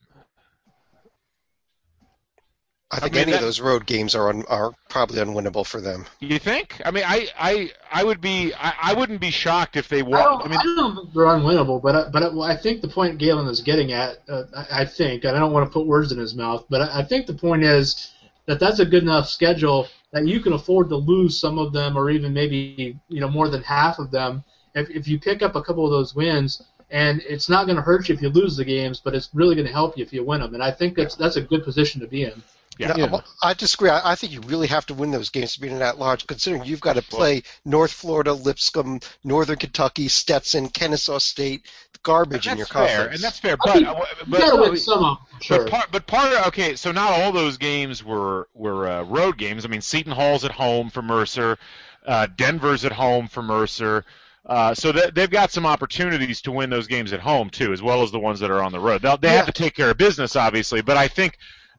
I think any of those road games are probably unwinnable for them. You think? I mean, I wouldn't be shocked if they won. I don't think they're unwinnable, but I think the point Galen is getting at, I think, and I don't want to put words in his mouth, but I think the point is that that's a good enough schedule that you can afford to lose some of them, or even maybe more than half of them, if you pick up a couple of those wins. And it's not going to hurt you if you lose the games, but it's really going to help you if you win them. And I think that's a good position to be in. Yeah. I disagree. I think you really have to win those games to be in that large, considering you've got to play North Florida, Lipscomb, Northern Kentucky, Stetson, Kennesaw State, garbage in your conference. And that's fair. You got to win some of them, sure. But part of okay, so not all those games were road games. I mean, Seton Hall's at home for Mercer, Denver's at home for Mercer. So they've got some opportunities to win those games at home too, as well as the ones that are on the road. They have to take care of business, obviously, but I think.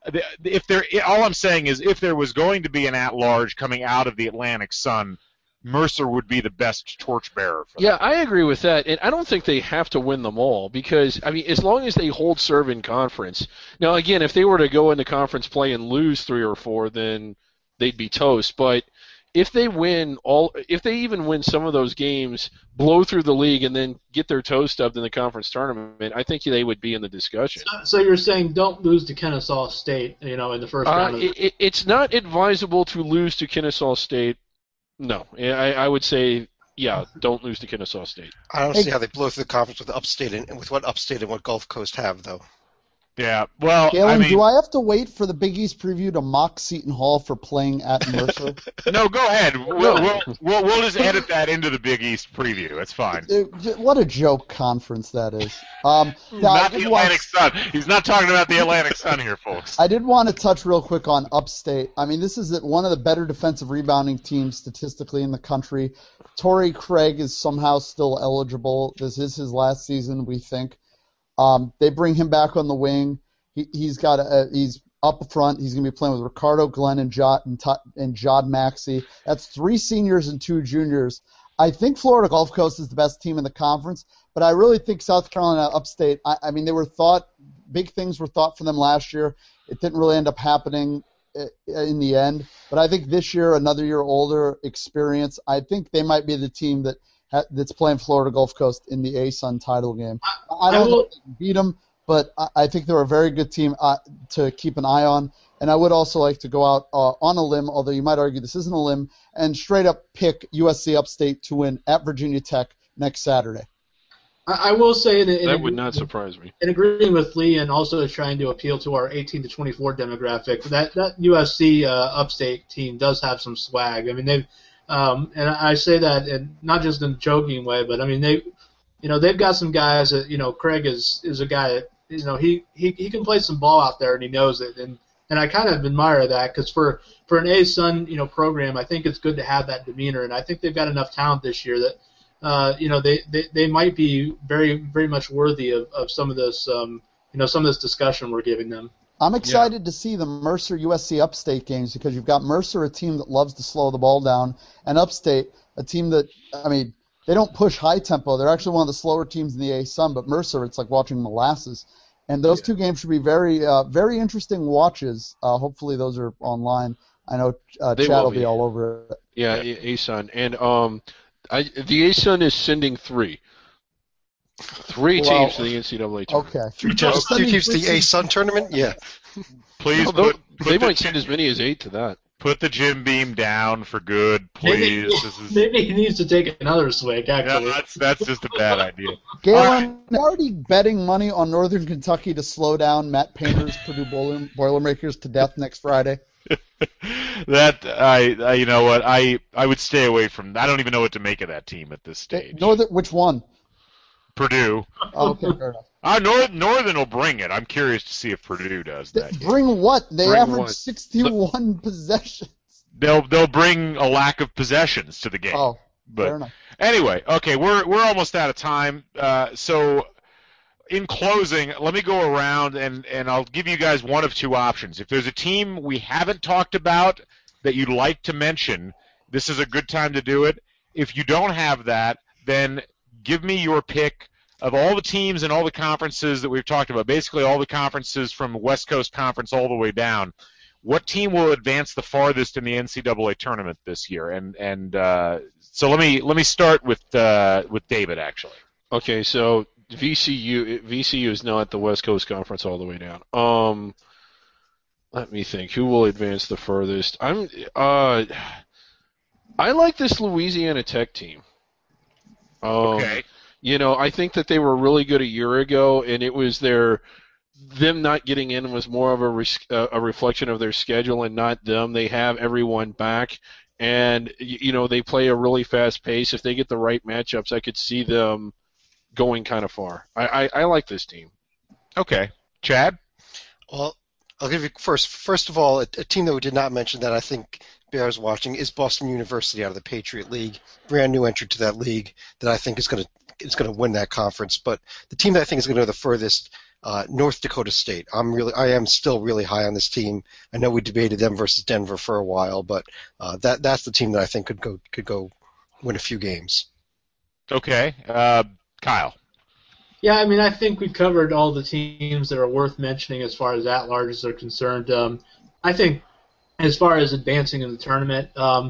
All I'm saying is, if there was going to be an at-large coming out of the Atlantic Sun, Mercer would be the best torchbearer for them. Yeah, I agree with that, and I don't think they have to win them all because, I mean, as long as they hold serve in conference. Now, again, if they were to go into conference play and lose 3 or 4, then they'd be toast. But if they even win some of those games, blow through the league, and then get their toes stubbed in the conference tournament, I think they would be in the discussion. So you're saying don't lose to Kennesaw State, in the first round? It's not advisable to lose to Kennesaw State. No, I would say, don't lose to Kennesaw State. I don't see how they blow through the conference with Upstate and with what Upstate and what Gulf Coast have, though. Yeah, well, Galen, do I have to wait for the Big East preview to mock Seton Hall for playing at Mercer? No, go ahead. We'll just edit that into the Big East preview. It's fine. What a joke conference that is. Not the Atlantic Sun. He's not talking about the Atlantic Sun here, folks. I did want to touch real quick on Upstate. I mean, this is one of the better defensive rebounding teams statistically in the country. Torrey Craig is somehow still eligible. This is his last season, we think. They bring him back on the wing. He's up front. He's going to be playing with Ricardo Glenn and Jod Maxey. That's 3 seniors and 2 juniors. I think Florida Gulf Coast is the best team in the conference, but I really think South Carolina Upstate. I mean, big things were thought for them last year. It didn't really end up happening in the end. But I think this year, another year older, experience. I think they might be the team that's playing Florida Gulf Coast in the ASUN title game. I don't know if they can beat them, but I think they're a very good team to keep an eye on. And I would also like to go out on a limb, although you might argue this isn't a limb, and straight up pick USC Upstate to win at Virginia Tech next Saturday. I will say that would not surprise me. In agreeing with Lee and also trying to appeal to our 18 to 24 demographic, that USC Upstate team does have some swag. I mean, they've and I say that not just in a joking way, but I mean they've got some guys that Craig is a guy that he can play some ball out there and he knows it, and I kind of admire that because for an ASUN program, I think it's good to have that demeanor, and I think they've got enough talent this year that they might be very very much worthy of some of this some of this discussion we're giving them. I'm excited to see the Mercer USC Upstate games because you've got Mercer, a team that loves to slow the ball down, and Upstate, a team that, I mean, they don't push high tempo. They're actually one of the slower teams in the ASUN, but Mercer, it's like watching molasses. And those 2 games should be very, very interesting watches. Hopefully those are online. I know Chad will be all over it. Yeah, ASUN. And the ASUN is sending 3. 3 teams to the NCAA tournament. Okay. 3 teams to the ASUN tournament? Yeah. Please they might send as many as 8 to that. Put the Jim Beam down for good, please. Maybe he needs to take another swig, actually. Yeah, that's just a bad idea. Galen, you're already betting money on Northern Kentucky to slow down Matt Painter's Purdue Boilermakers to death next Friday. You know what? I would stay away from. I don't even know what to make of that team at this stage. Which one? Purdue. Oh, okay, fair enough. Northern will bring it. I'm curious to see if Purdue does that. Bring what? They average 61 possessions. They'll bring a lack of possessions to the game. Oh, But enough. anyway, okay, we're almost out of time. So in closing, let me go around and I'll give you guys one of two options. If there's a team we haven't talked about that you'd like to mention, this is a good time to do it. If you don't have that, then give me your pick of all the teams and all the conferences that we've talked about, basically all the conferences from West Coast Conference all the way down. What team will advance the farthest in the NCAA tournament this year? And so let me start with David, actually. Okay, so VCU is not the West Coast Conference all the way down. Let me think. Who will advance the furthest? I like this Louisiana Tech team. Okay. You know, I think that they were really good a year ago, and it was them not getting in was more of a reflection of their schedule and not them. They have everyone back, and you know they play a really fast pace. If they get the right matchups, I could see them going kind of far. I like this team. Okay, Chad. Well, I'll give you first of all, a team that we did not mention that I think bears watching is Boston University out of the Patriot League, brand new entry to that league that I think is going to win that conference. But the team that I think is going to go the furthest, North Dakota State. I am still really high on this team. I know we debated them versus Denver for a while, but that's the team that I think could go win a few games. Okay, Kyle. Yeah, I mean, I think we covered all the teams that are worth mentioning as far as at-larges are concerned. I think as far as advancing in the tournament,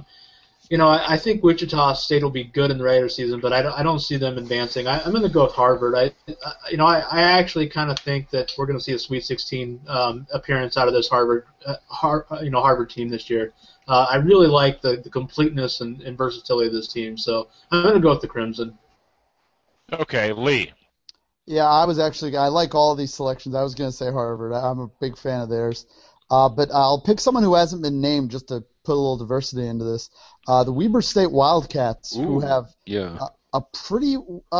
I think Wichita State will be good in the regular season, but I don't see them advancing. I'm going to go with Harvard. I actually kind of think that we're going to see a Sweet 16 appearance out of this Harvard team this year. I really like the completeness and versatility of this team, so I'm going to go with the Crimson. Okay, Lee. Yeah, I like all of these selections. I was going to say Harvard. I'm a big fan of theirs. But I'll pick someone who hasn't been named just to put a little diversity into this. The Weber State Wildcats, who have a pretty,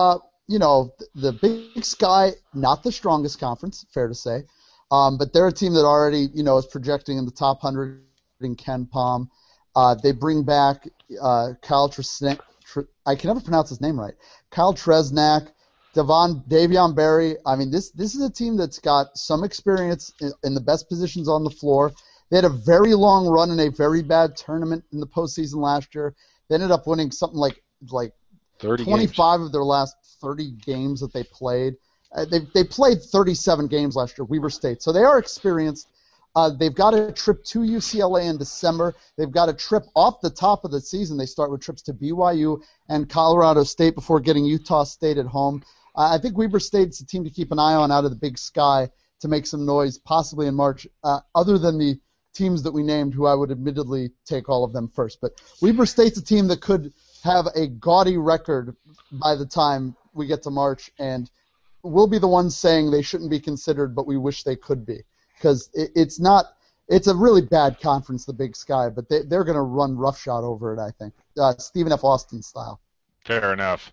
the Big Sky, not the strongest conference, fair to say. But they're a team that already, is projecting in the top 100 in Ken Palm. They bring back Kyle Tresnak. I can never pronounce his name right. Kyle Tresnak. Davion Berry. I mean, this is a team that's got some experience in the best positions on the floor. They had a very long run in a very bad tournament in the postseason last year. They ended up winning something like 25 of their last 30 games that they played. They played 37 games last year, Weber State. So they are experienced. They've got a trip to UCLA in December. They've got a trip off the top of the season. They start with trips to BYU and Colorado State before getting Utah State at home. I think Weber State's a team to keep an eye on out of the Big Sky to make some noise, possibly in March, other than the teams that we named, who I would admittedly take all of them first. But Weber State's a team that could have a gaudy record by the time we get to March, and we'll be the ones saying they shouldn't be considered, but we wish they could be. Because it's a really bad conference, the Big Sky, but they're going to run roughshod over it, I think. Stephen F. Austin style. Fair enough.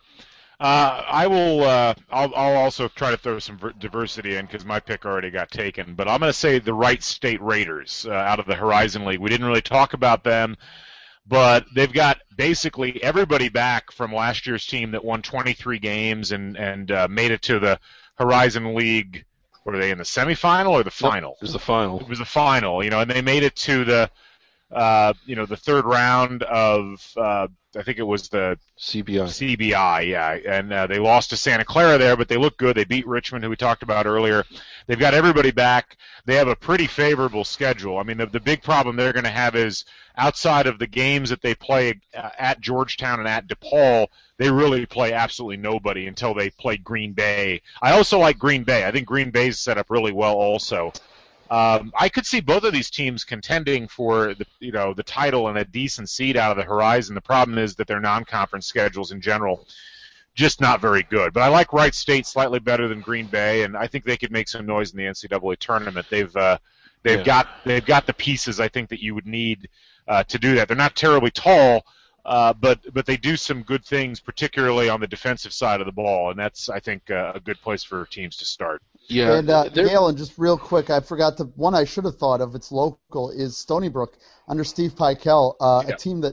I'll also try to throw some diversity in because my pick already got taken. But I'm going to say the Wright State Raiders out of the Horizon League. We didn't really talk about them, but they've got basically everybody back from last year's team that won 23 games and made it to the Horizon League. Were they in the semifinal or the final? It was the final. It was the final, and they made it to the third round of, I think it was the CBI, yeah, and they lost to Santa Clara there, but they look good. They beat Richmond, who we talked about earlier. They've got everybody back. They have a pretty favorable schedule. I mean, the big problem they're going to have is outside of the games that they play at Georgetown and at DePaul, they really play absolutely nobody until they play Green Bay. I also like Green Bay. I think Green Bay's set up really well also. I could see both of these teams contending for the title and a decent seed out of the Horizon. The problem is that their non-conference schedules in general just not very good. But I like Wright State slightly better than Green Bay, and I think they could make some noise in the NCAA tournament. They've got the pieces I think that you would need to do that. They're not terribly tall, but they do some good things, particularly on the defensive side of the ball, and that's I think a good place for teams to start. Yeah, and Galen, just real quick, I forgot one I should have thought of. It's local is Stony Brook under Steve Pikel, a team that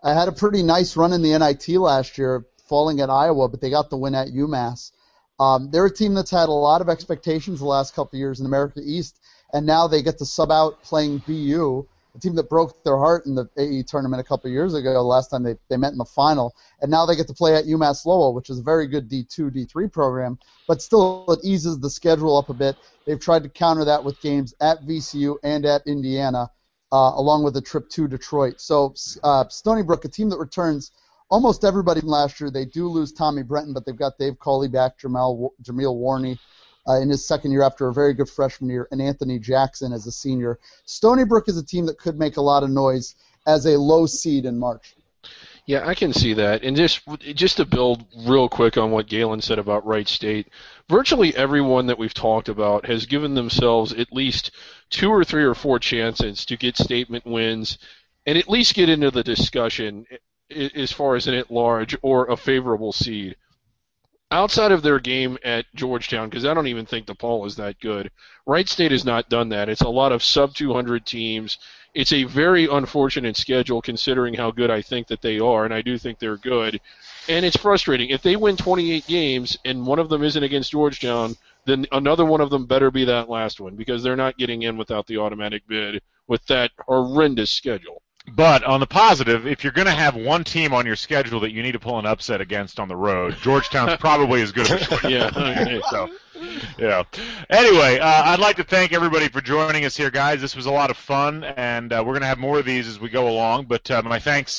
had a pretty nice run in the NIT last year, falling at Iowa, but they got the win at UMass. They're a team that's had a lot of expectations the last couple of years in America East, and now they get to sub out playing BU, a team that broke their heart in the AE tournament a couple of years ago, the last time they met in the final, and now they get to play at UMass Lowell, which is a very good D2, D3 program, but still it eases the schedule up a bit. They've tried to counter that with games at VCU and at Indiana, along with a trip to Detroit. So Stony Brook, a team that returns almost everybody from last year. They do lose Tommy Brenton, but they've got Dave Cawley back, Jameel Warney in his second year after a very good freshman year, and Anthony Jackson as a senior. Stony Brook is a team that could make a lot of noise as a low seed in March. Yeah, I can see that. And just to build real quick on what Galen said about Wright State, virtually everyone that we've talked about has given themselves at least 2 or 3 or 4 chances to get statement wins and at least get into the discussion as far as an at-large or a favorable seed. Outside of their game at Georgetown, because I don't even think DePaul is that good, Wright State has not done that. It's a lot of sub-200 teams. It's a very unfortunate schedule considering how good I think that they are, and I do think they're good. And it's frustrating. If they win 28 games and one of them isn't against Georgetown, then another one of them better be that last one because they're not getting in without the automatic bid with that horrendous schedule. But on the positive, if you're going to have one team on your schedule that you need to pull an upset against on the road, Georgetown's probably as good of a choice. Yeah. Okay. So, yeah. Anyway, I'd like to thank everybody for joining us here, guys. This was a lot of fun, and we're going to have more of these as we go along. But my thanks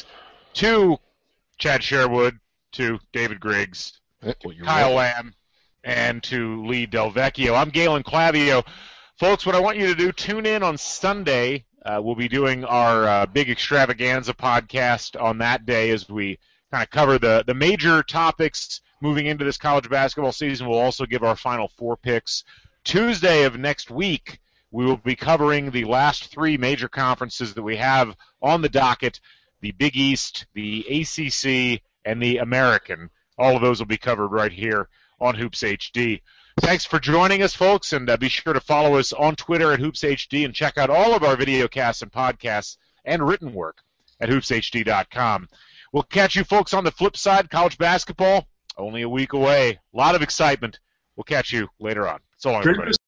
to Chad Sherwood, to David Griggs, to Kyle Lamb, and to Lee Delvecchio. I'm Galen Clavio. Folks, what I want you to do, tune in on Sunday. We'll be doing our big extravaganza podcast on that day as we kind of cover the major topics moving into this college basketball season. We'll also give our Final Four picks. Tuesday of next week, we will be covering the last 3 major conferences that we have on the docket, the Big East, the ACC, and the American. All of those will be covered right here on Hoops HD. Thanks for joining us, folks, and be sure to follow us on Twitter at HoopsHD and check out all of our videocasts and podcasts and written work at HoopsHD.com. We'll catch you folks on the flip side. College basketball, only a week away. A lot of excitement. We'll catch you later on. So long, everybody.